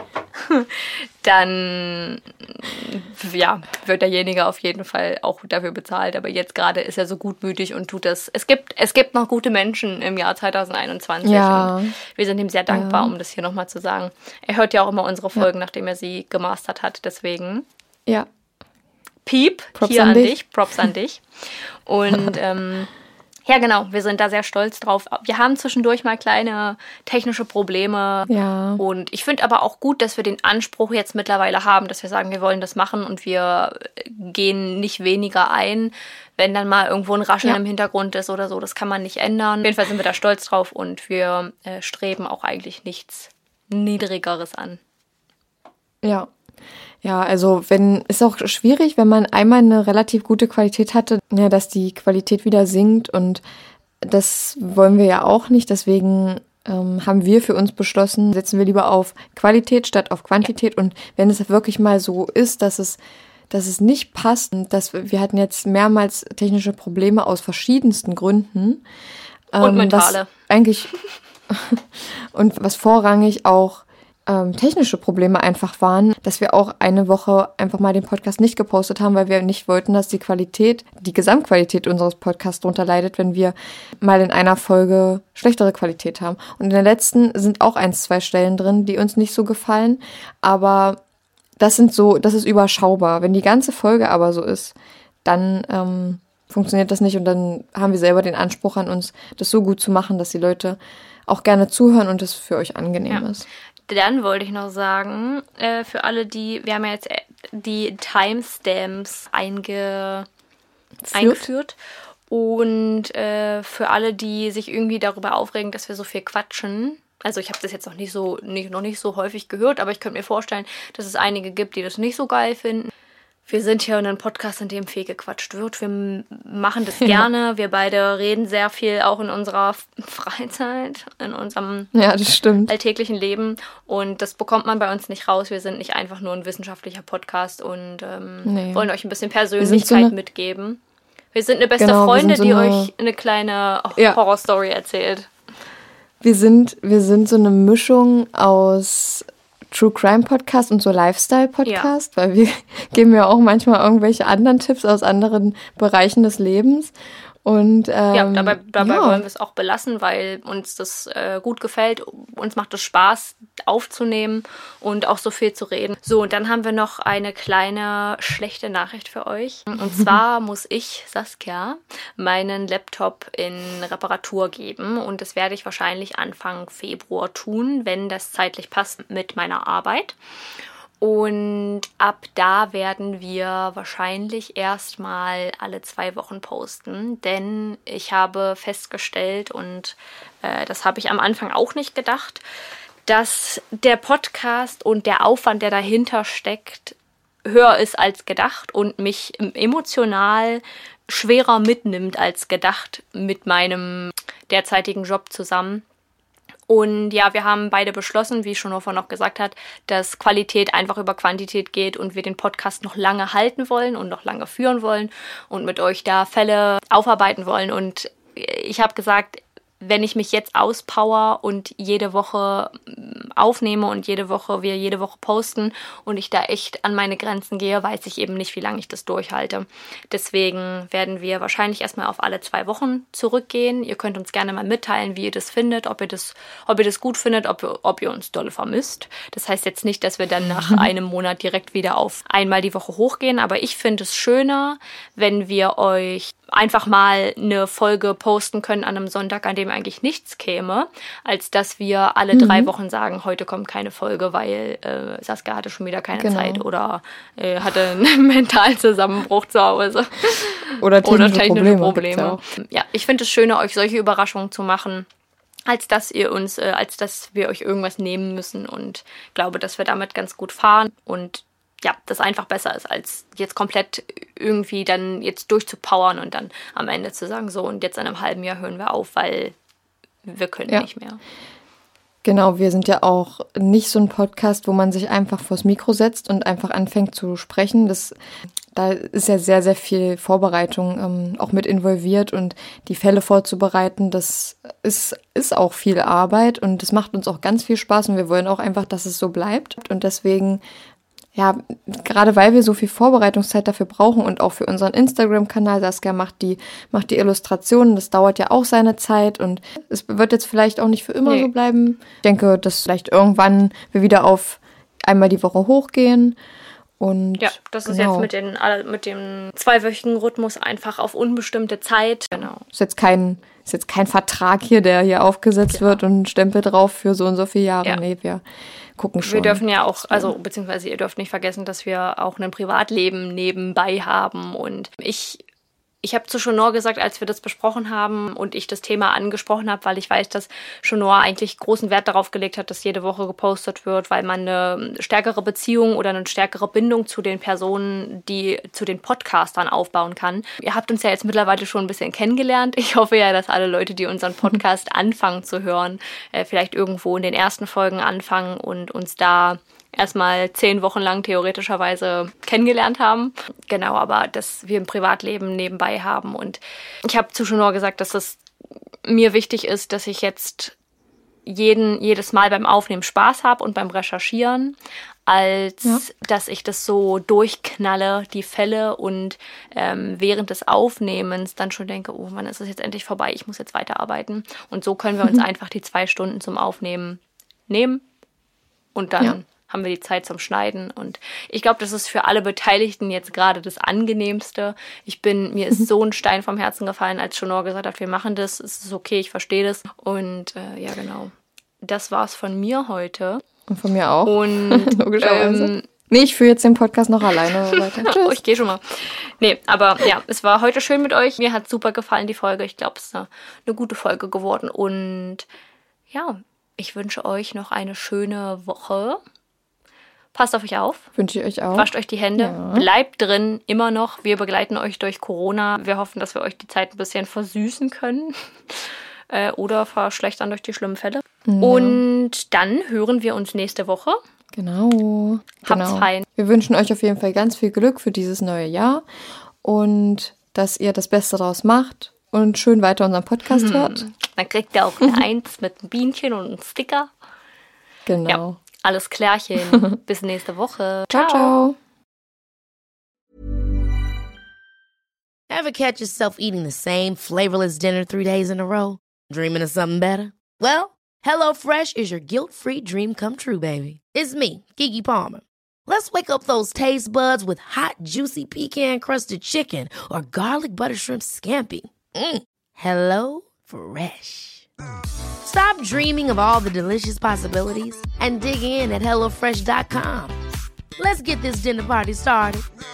Dann ja, wird derjenige auf jeden Fall auch dafür bezahlt. Aber jetzt gerade ist er so gutmütig und tut das. Es gibt, es gibt noch gute Menschen im Jahr zwanzig einundzwanzig. Ja. Und wir sind ihm sehr dankbar, ja. um das hier nochmal zu sagen. Er hört ja auch immer unsere Folgen, ja. nachdem er sie gemastert hat. Deswegen. Ja. Piep, Props hier an dich. dich. Props an dich. Und ähm, ja, genau, wir sind da sehr stolz drauf. Wir haben zwischendurch mal kleine technische Probleme. Ja. Und ich finde aber auch gut, dass wir den Anspruch jetzt mittlerweile haben, dass wir sagen, wir wollen das machen und wir gehen nicht weniger ein, wenn dann mal irgendwo ein Rascheln ja. im Hintergrund ist oder so. Das kann man nicht ändern. Auf jeden Fall sind wir da stolz drauf und wir äh, streben auch eigentlich nichts Niedrigeres an. Ja. Ja, also wenn ist auch schwierig, wenn man einmal eine relativ gute Qualität hatte, ja, dass die Qualität wieder sinkt und das wollen wir ja auch nicht. Deswegen ähm, haben wir für uns beschlossen, setzen wir lieber auf Qualität statt auf Quantität. Und wenn es wirklich mal so ist, dass es, dass es nicht passt, dass wir, wir hatten jetzt mehrmals technische Probleme aus verschiedensten Gründen. Ähm, und mentale. Was eigentlich und was vorrangig auch Ähm, technische Probleme einfach waren, dass wir auch eine Woche einfach mal den Podcast nicht gepostet haben, weil wir nicht wollten, dass die Qualität, die Gesamtqualität unseres Podcasts darunter leidet, wenn wir mal in einer Folge schlechtere Qualität haben. Und in der letzten sind auch ein, zwei Stellen drin, die uns nicht so gefallen, aber das sind so, das ist überschaubar. Wenn die ganze Folge aber so ist, dann ähm, funktioniert das nicht und dann haben wir selber den Anspruch an uns, das so gut zu machen, dass die Leute auch gerne zuhören und es für euch angenehm ja. ist. Dann wollte ich noch sagen, äh, für alle, die, wir haben ja jetzt die Timestamps einge, eingeführt und äh, für alle, die sich irgendwie darüber aufregen, dass wir so viel quatschen, also ich habe das jetzt noch nicht so nicht, noch nicht so häufig gehört, aber ich könnte mir vorstellen, dass es einige gibt, die das nicht so geil finden. Wir sind hier in einem Podcast, in dem viel gequatscht wird. Wir m- machen das gerne. Ja. Wir beide reden sehr viel, auch in unserer Freizeit, in unserem ja, das stimmt. alltäglichen Leben. Und das bekommt man bei uns nicht raus. Wir sind nicht einfach nur ein wissenschaftlicher Podcast und ähm, nee. wollen euch ein bisschen Persönlichkeit so eine, mitgeben. Wir sind eine beste genau, Freunde, so die eine, euch eine kleine ja. Horrorstory erzählt. Wir sind, wir sind so eine Mischung aus True Crime Podcast und so Lifestyle Podcast, ja. weil wir geben ja auch manchmal irgendwelche anderen Tipps aus anderen Bereichen des Lebens. Und ähm, ja, dabei, dabei ja. wollen wir es auch belassen, weil uns das äh, gut gefällt. Uns macht es Spaß aufzunehmen und auch so viel zu reden. So, und dann haben wir noch eine kleine schlechte Nachricht für euch. Und zwar muss ich, Saskia, meinen Laptop in Reparatur geben. Und das werde ich wahrscheinlich Anfang Februar tun, wenn das zeitlich passt mit meiner Arbeit. Und ab da werden wir wahrscheinlich erstmal alle zwei Wochen posten, denn ich habe festgestellt, und äh, das habe ich am Anfang auch nicht gedacht, dass der Podcast und der Aufwand, der dahinter steckt, höher ist als gedacht und mich emotional schwerer mitnimmt als gedacht mit meinem derzeitigen Job zusammen. Und ja, wir haben beide beschlossen, wie Schonhofer noch gesagt hat, dass Qualität einfach über Quantität geht und wir den Podcast noch lange halten wollen und noch lange führen wollen und mit euch da Fälle aufarbeiten wollen. Und ich habe gesagt, wenn ich mich jetzt auspower und jede Woche aufnehme und jede Woche, wir jede Woche posten und ich da echt an meine Grenzen gehe, weiß ich eben nicht, wie lange ich das durchhalte. Deswegen werden wir wahrscheinlich erstmal auf alle zwei Wochen zurückgehen. Ihr könnt uns gerne mal mitteilen, wie ihr das findet, ob ihr das, ob ihr das gut findet, ob ihr, ob ihr uns dolle vermisst. Das heißt jetzt nicht, dass wir dann nach einem Monat direkt wieder auf einmal die Woche hochgehen, aber ich finde es schöner, wenn wir euch einfach mal eine Folge posten können an einem Sonntag, an dem eigentlich nichts käme, als dass wir alle mhm. drei Wochen sagen, heute kommt keine Folge, weil äh, Saskia hatte schon wieder keine genau. Zeit oder äh, hatte einen mentalen Zusammenbruch zu Hause. Oder technische, oder technische Probleme. Probleme. Ja, ich finde es schöner, euch solche Überraschungen zu machen, als dass ihr uns, äh, als dass wir euch irgendwas nehmen müssen, und glaube, dass wir damit ganz gut fahren und ja, das einfach besser ist, als jetzt komplett irgendwie dann jetzt durchzupowern und dann am Ende zu sagen, so, und jetzt in einem halben Jahr hören wir auf, weil wir können ja. nicht mehr. Genau, wir sind ja auch nicht so ein Podcast, wo man sich einfach vors Mikro setzt und einfach anfängt zu sprechen. Das, da ist ja sehr, sehr viel Vorbereitung ähm, auch mit involviert, und die Fälle vorzubereiten, das ist, ist auch viel Arbeit und das macht uns auch ganz viel Spaß und wir wollen auch einfach, dass es so bleibt, und deswegen ja, gerade weil wir so viel Vorbereitungszeit dafür brauchen und auch für unseren Instagram-Kanal, Saskia macht die, macht die Illustrationen, das dauert ja auch seine Zeit und es wird jetzt vielleicht auch nicht für immer nee. so bleiben. Ich denke, dass vielleicht irgendwann wir wieder auf einmal die Woche hochgehen. Und ja, das ist genau. jetzt mit, den, mit dem zweiwöchigen Rhythmus einfach auf unbestimmte Zeit. Genau. Ist jetzt kein, ist jetzt kein Vertrag hier, der hier aufgesetzt genau. wird und ein Stempel drauf für so und so viele Jahre. Ja. Nee, wir gucken schon. Wir dürfen ja auch, also beziehungsweise ihr dürft nicht vergessen, dass wir auch ein Privatleben nebenbei haben. Und ich, ich habe zu Schonor gesagt, als wir das besprochen haben und ich das Thema angesprochen habe, weil ich weiß, dass Schonor eigentlich großen Wert darauf gelegt hat, dass jede Woche gepostet wird, weil man eine stärkere Beziehung oder eine stärkere Bindung zu den Personen, die zu den Podcastern aufbauen kann. Ihr habt uns ja jetzt mittlerweile schon ein bisschen kennengelernt. Ich hoffe ja, dass alle Leute, die unseren Podcast anfangen zu hören, äh, vielleicht irgendwo in den ersten Folgen anfangen und uns da erstmal zehn Wochen lang theoretischerweise kennengelernt haben. Genau, aber dass wir ein Privatleben nebenbei haben. Und ich habe zu Schonor gesagt, dass es mir wichtig ist, dass ich jetzt jeden, jedes Mal beim Aufnehmen Spaß habe und beim Recherchieren, als ja. dass ich das so durchknalle, die Fälle, und ähm, während des Aufnehmens dann schon denke, oh Mann, ist es jetzt endlich vorbei, ich muss jetzt weiterarbeiten. Und so können wir uns einfach die zwei Stunden zum Aufnehmen nehmen und dann ja. haben wir die Zeit zum Schneiden, und ich glaube, das ist für alle Beteiligten jetzt gerade das Angenehmste. Ich bin, mir ist so ein Stein vom Herzen gefallen, als Schonor gesagt hat, wir machen das, es ist okay, ich verstehe das, und äh, ja genau, das war's von mir heute. Und von mir auch. Und logischerweise. Ähm, nee, ich führe jetzt den Podcast noch alleine weiter. Tschüss. Oh, ich gehe schon mal. Nee, aber ja, es war heute schön mit euch. Mir hat super gefallen, die Folge. Ich glaube, es ist eine, eine gute Folge geworden, und ja, ich wünsche euch noch eine schöne Woche. Passt auf euch auf. Wünsche ich euch auch. Wascht euch die Hände. Ja. Bleibt drin, immer noch. Wir begleiten euch durch Corona. Wir hoffen, dass wir euch die Zeit ein bisschen versüßen können. äh, oder verschlechtern durch die schlimmen Fälle. Ja. Und dann hören wir uns nächste Woche. Genau. Habt's genau. fein. Wir wünschen euch auf jeden Fall ganz viel Glück für dieses neue Jahr. Und dass ihr das Beste daraus macht und schön weiter unseren Podcast hm. hört. Dann kriegt ihr auch eine Eins mit einem Bienchen und einem Sticker. Genau. Ja. Alles klärchen. Bis nächste Woche. Ciao, ciao. Ever catch yourself eating the same flavorless dinner three days in a row? Dreaming of something better? Well, HelloFresh is your guilt-free dream come true, baby. It's me, Keke Palmer. Let's wake up those taste buds with hot, juicy pecan-crusted chicken or garlic butter shrimp scampi. Mm. Hello Fresh. Stop dreaming of all the delicious possibilities and dig in at hello fresh dot com. Let's get this dinner party started.